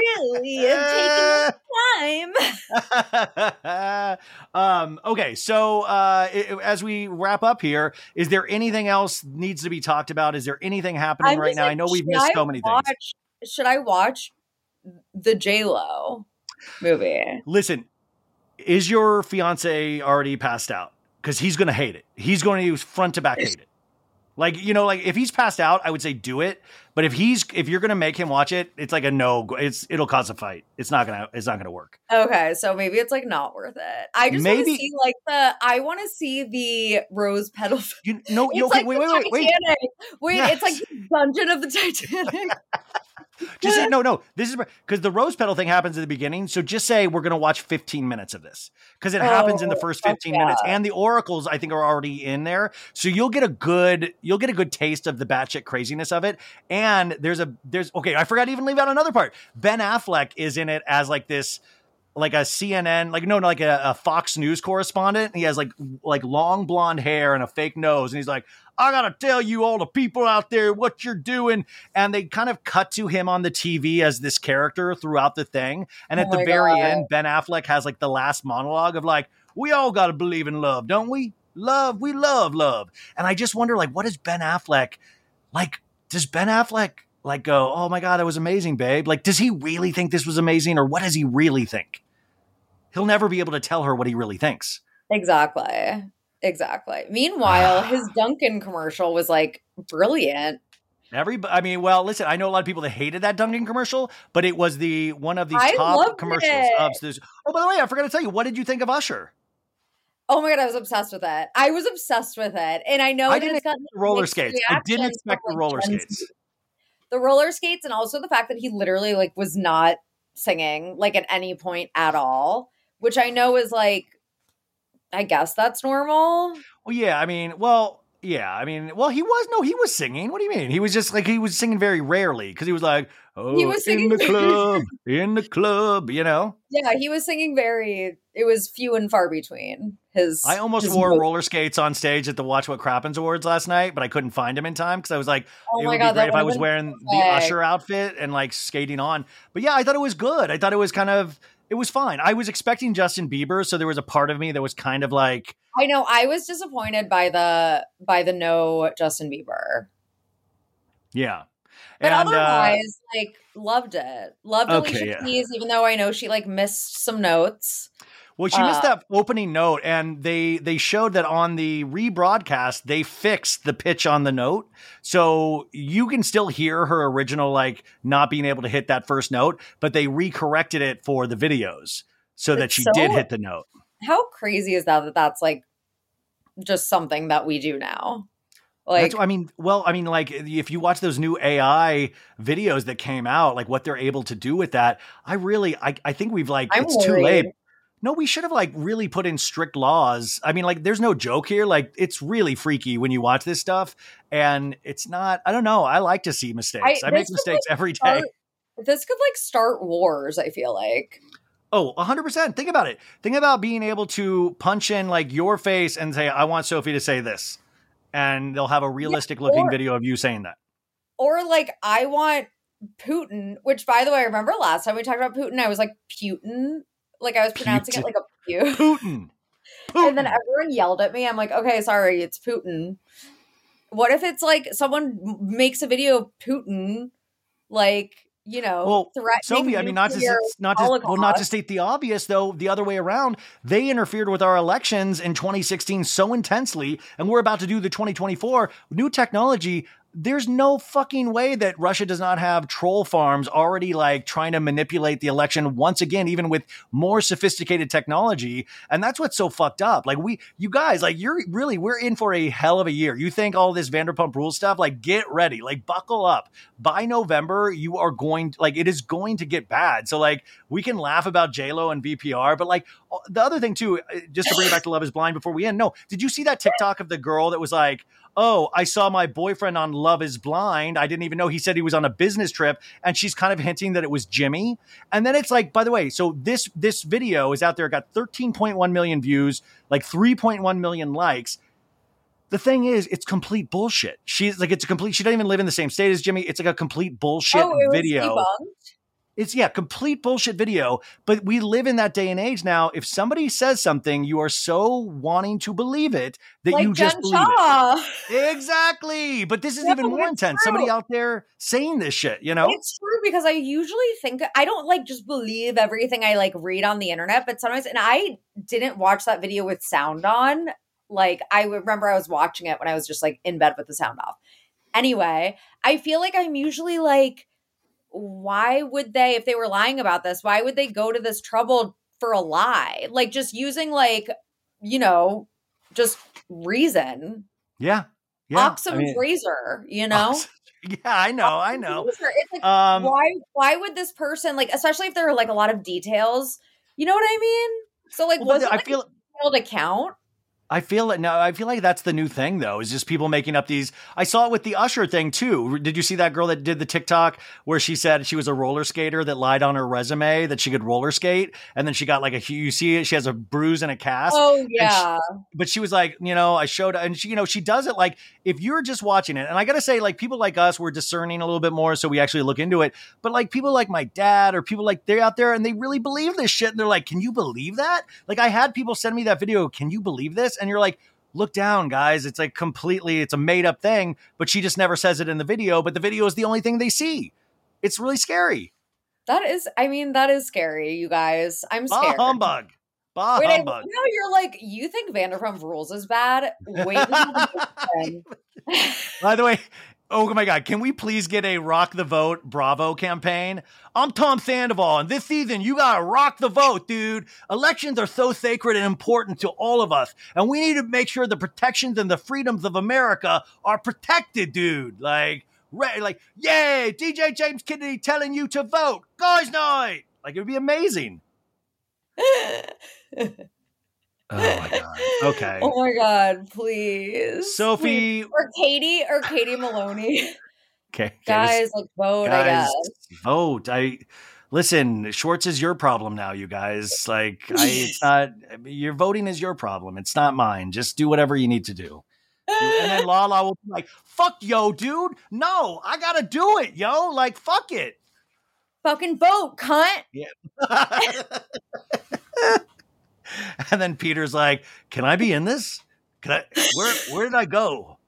am taking time. Okay, so as we wrap up here, is there anything else needs to be talked about? Is there anything happening right now? I know we've missed so many things. Should I watch the J-Lo movie? Listen, is your fiance already passed out? Because he's going to hate it. He's going to front to back hate it. Like, like if he's passed out, I would say do it. But if you're going to make him watch it, it's like a no, it'll cause a fight. It's not going to work. Okay. So maybe it's like not worth it. I just want to see I want to see the rose petal. Wait. Yes. It's like the Dungeon of the Titanic. Just say, no. This is because the rose petal thing happens at the beginning. So just say we're going to watch 15 minutes of this because it happens in the first 15 minutes, and the oracles I think are already in there. So you'll get a good taste of the batshit craziness of it. And okay, I forgot to even leave out another part. Ben Affleck is in it as like this, like a CNN, like a Fox News correspondent. He has like long blonde hair and a fake nose, and he's like, I gotta tell you all the people out there what you're doing. And they kind of cut to him on the TV as this character throughout the thing. And at the very end, Ben Affleck has like the last monologue of like, we all gotta believe in love, don't we? We love love. And I just wonder, like, what is Ben Affleck like? Does Ben Affleck like go, oh my God, that was amazing, babe? Like, does he really think this was amazing, or what does he really think? He'll never be able to tell her what he really thinks. Exactly. Meanwhile, his Dunkin' commercial was like brilliant. Listen, I know a lot of people that hated that Dunkin' commercial, but it was one of the top commercials of this. Oh, by the way, I forgot to tell you, what did you think of Usher? Oh my God, I was obsessed with it. And I know I didn't expect the roller skates. I didn't expect the roller skates. The roller skates, and also the fact that he literally like was not singing like at any point at all, which I know is like, I guess that's normal. Well, yeah. He was singing. What do you mean? He was just like, he was singing very rarely because he was like, oh, he was singing in the club, Yeah, he was singing it was few and far between. I almost wore roller skates on stage at the Watch What Crappens Awards last night, but I couldn't find him in time because I was like, it would be great if I was wearing the Usher outfit and like skating on. But yeah, I thought it was good. I thought it was it was fine. I was expecting Justin Bieber, so there was a part of me that was kind of like, I know, I was disappointed by the no Justin Bieber. Yeah. But otherwise, loved it. Loved Alicia Keys, even though I know she missed some notes. Well, she missed that opening note, and they showed that on the rebroadcast, they fixed the pitch on the note. So you can still hear her original, like, not being able to hit that first note, but they recorrected it for the videos so that she did hit the note. How crazy is that that's like just something that we do now? Like, I mean, like if you watch those new AI videos that came out, like what they're able to do with that, I think we've it's too late. No, we should have like really put in strict laws. I mean, like there's no joke here. Like it's really freaky when you watch this stuff, and it's not, I don't know. I like to see mistakes. I make mistakes every day. This could like start wars, I feel like. Oh, 100%. Think about it. Think about being able to punch in like your face and say, I want Sophie to say this. And they'll have a realistic looking video of you saying that. Or like, I want Putin, which by the way, I remember last time we talked about Putin, I was like, Putin. Like I was pronouncing it like a pew. Putin. And then everyone yelled at me. I'm like, okay, sorry, it's Putin. What if it's like someone makes a video of Putin, like, you know, threatening Sophie, I mean, not to state the obvious, though, the other way around, they interfered with our elections in 2016 so intensely, and we're about to do the 2024 new technology. There's no fucking way that Russia does not have troll farms already like trying to manipulate the election once again, even with more sophisticated technology. And that's what's so fucked up. Like you guys, like we're in for a hell of a year. You think all this Vanderpump Rules stuff, like get ready, like buckle up. By November, you are it is going to get bad. So like we can laugh about J-Lo and VPR, but like the other thing too, just to bring it back to Love is Blind before we end. No, did you see that TikTok of the girl that was like, oh, I saw my boyfriend on Love is Blind. I didn't even know he said he was on a business trip. And she's kind of hinting that it was Jimmy. And then it's like, by the way, so this video is out there, got 13.1 million views, like 3.1 million likes. The thing is, it's complete bullshit. She doesn't even live in the same state as Jimmy. It's like a complete bullshit video. It's complete bullshit video. But we live in that day and age now. If somebody says something, you are so wanting to believe it that like you just believe it. Exactly. But this is even more intense. True. Somebody out there saying this shit, you know? It's true because I usually think I don't like just believe everything I like read on the internet, but sometimes, and I didn't watch that video with sound on. Like I remember I was watching it when I was just like in bed with the sound off. Anyway, I feel like I'm usually like, why would they, if they were lying about this, why would they go to this trouble for a lie? Like just using like, you know, just reason. Yeah. Occam's razor, you know? Yeah, I know. It's like, why would this person, like, especially if there are like a lot of details, you know what I mean? So like, was it like a detailed account? I feel like that's the new thing though, is just people making up these. I saw it with the Usher thing too. Did you see that girl that did the TikTok where she said she was a roller skater that lied on her resume that she could roller skate? And then she got like you see it, she has a bruise and a cast. Oh yeah. But she was like, you know, I showed, and she, you know, she does it like, if you're just watching it, and I got to say like people like us, we're discerning a little bit more. So we actually look into it. But like people like my dad or people like they're out there and they really believe this shit. And they're like, can you believe that? Like I had people send me that video. Can you believe this? And you're like, look down, guys. It's like it's a made up thing, but she just never says it in the video, but the video is the only thing they see. It's really scary. That is scary, you guys. I'm scared. Humbug. Humbug. Now you're like, you think Vanderpump Rules is bad? Wait until By the way, oh my God, can we please get a Rock the Vote Bravo campaign? I'm Tom Sandoval, and this season, you gotta rock the vote, dude. Elections are so sacred and important to all of us, and we need to make sure the protections and the freedoms of America are protected, dude. Like, yay, DJ James Kennedy telling you to vote. Guys night! Like, it would be amazing. Oh my God. Okay. Oh my God, please. Sophie. Or Katie Maloney. Okay. Guys, like vote, I guess. Vote. Listen, Schwartz is your problem now, you guys. Like, it's not, your voting is your problem. It's not mine. Just do whatever you need to do. And then Lala will be like, fuck yo, dude. No, I gotta do it, yo. Like, fuck it. Fucking vote, cunt. Yeah. And then Peter's like, can I be in this? Where did I go?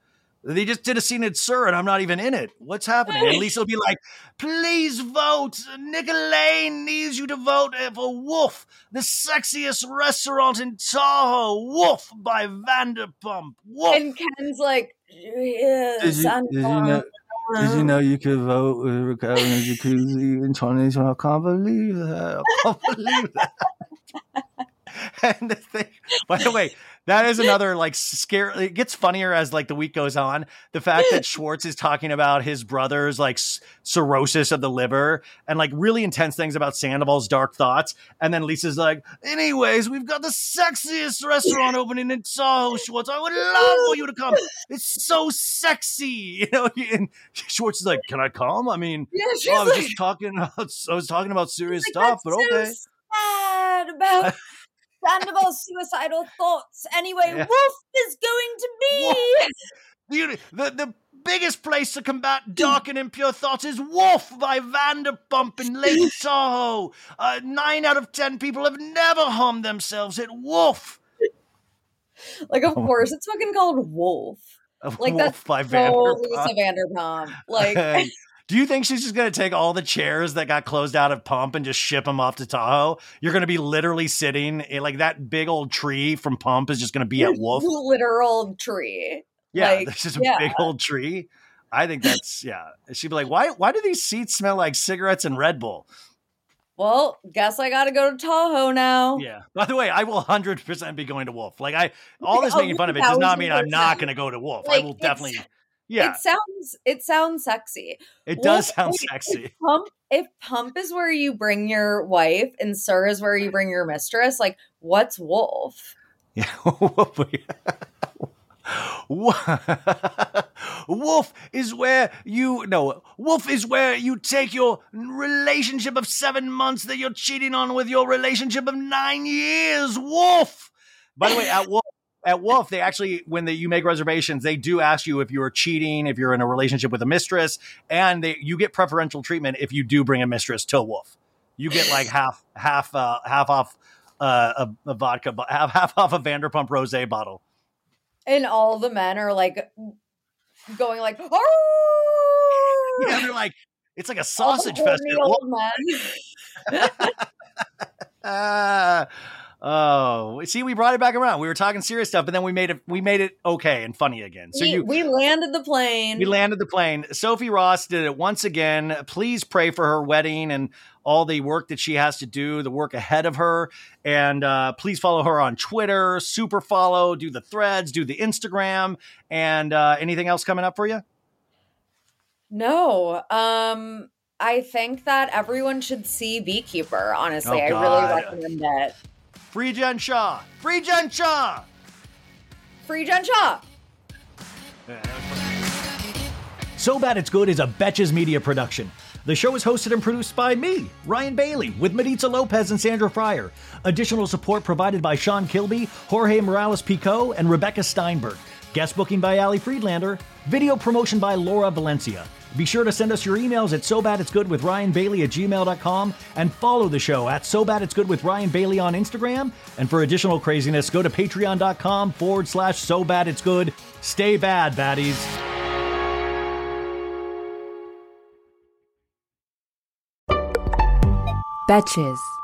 They just did a scene at Sir and I'm not even in it. What's happening? And Lisa will be like, please vote. Nick Lane needs you to vote for Wolf, the sexiest restaurant in Tahoe. Wolf by Vanderpump. Wolf. And Ken's like, yes, did you know you could vote with Ricardo in a jacuzzi in 2020? I can't believe that. I can't believe that. And the thing, by the way, that is another like scary. It gets funnier as like the week goes on. The fact that Schwartz is talking about his brother's like cirrhosis of the liver and like really intense things about Sandoval's dark thoughts. And then Lisa's like, anyways, we've got the sexiest restaurant opening in Tahoe, Schwartz. I would love for you to come. It's so sexy, you know. And Schwartz is like, can I come? I mean, I was just talking. I was talking about serious stuff, but okay. Sad about Sandoval's suicidal thoughts. Anyway, Wolf is going to be the biggest place to combat dark and impure thoughts is Wolf by Vanderpump in Lake Tahoe. 9 out of 10 people have never harmed themselves at Wolf. Like, of course, it's fucking called Wolf. Like, Wolf that's by so Vanderpump. Lisa Vanderpump. Like, do you think she's just going to take all the chairs that got closed out of Pump and just ship them off to Tahoe? You're going to be literally sitting in like that big old tree from Pump is just going to be at Wolf. Literal tree. Yeah, like, there's just a big old tree. I think that's, She'd be like, why do these seats smell like cigarettes and Red Bull? Well, guess I got to go to Tahoe now. Yeah. By the way, I will 100% be going to Wolf. Like all this making fun of it does not mean I'm not going to go to Wolf. Like, I will definitely. Yeah. It sounds sexy. It does sound sexy. If Pump is where you bring your wife and Sir is where you bring your mistress, like what's Wolf? Yeah. Wolf is where you take your relationship of 7 months that you're cheating on with your relationship of 9 years. Wolf. By the way, at Wolf, they actually, when you make reservations, they do ask you if you're cheating, if you're in a relationship with a mistress, and you get preferential treatment if you do bring a mistress to Wolf. You get like half off a vodka, half off a Vanderpump Rosé bottle. And all the men are like going like, oh! Yeah, they're like, it's like a sausage fest. Old men. Oh, see, we brought it back around. We were talking serious stuff, but then we made it okay and funny again. So we landed the plane. We landed the plane. Sophie Ross did it once again. Please pray for her wedding and all the work that she has to do, the work ahead of her. And please follow her on Twitter, super follow, do the threads, do the Instagram, and anything else coming up for you? No. I think that everyone should see Beekeeper, honestly. I really recommend it. Free Jen Shaw. Free Jen Shaw. Free Jen Shaw. So Bad It's Good is a Betches Media production. The show is hosted and produced by me, Ryan Bailey, with Maritza Lopez and Sandra Fryer. Additional support provided by Sean Kilby, Jorge Morales-Pico, and Rebecca Steinberg. Guest booking by Ali Friedlander. Video promotion by Laura Valencia. Be sure to send us your emails at sobaditsgoodwithryanbailey@gmail.com and follow the show at sobaditsgoodwithryanbailey on Instagram. And for additional craziness, go to patreon.com/sobaditsgood. Stay bad, baddies. Betches.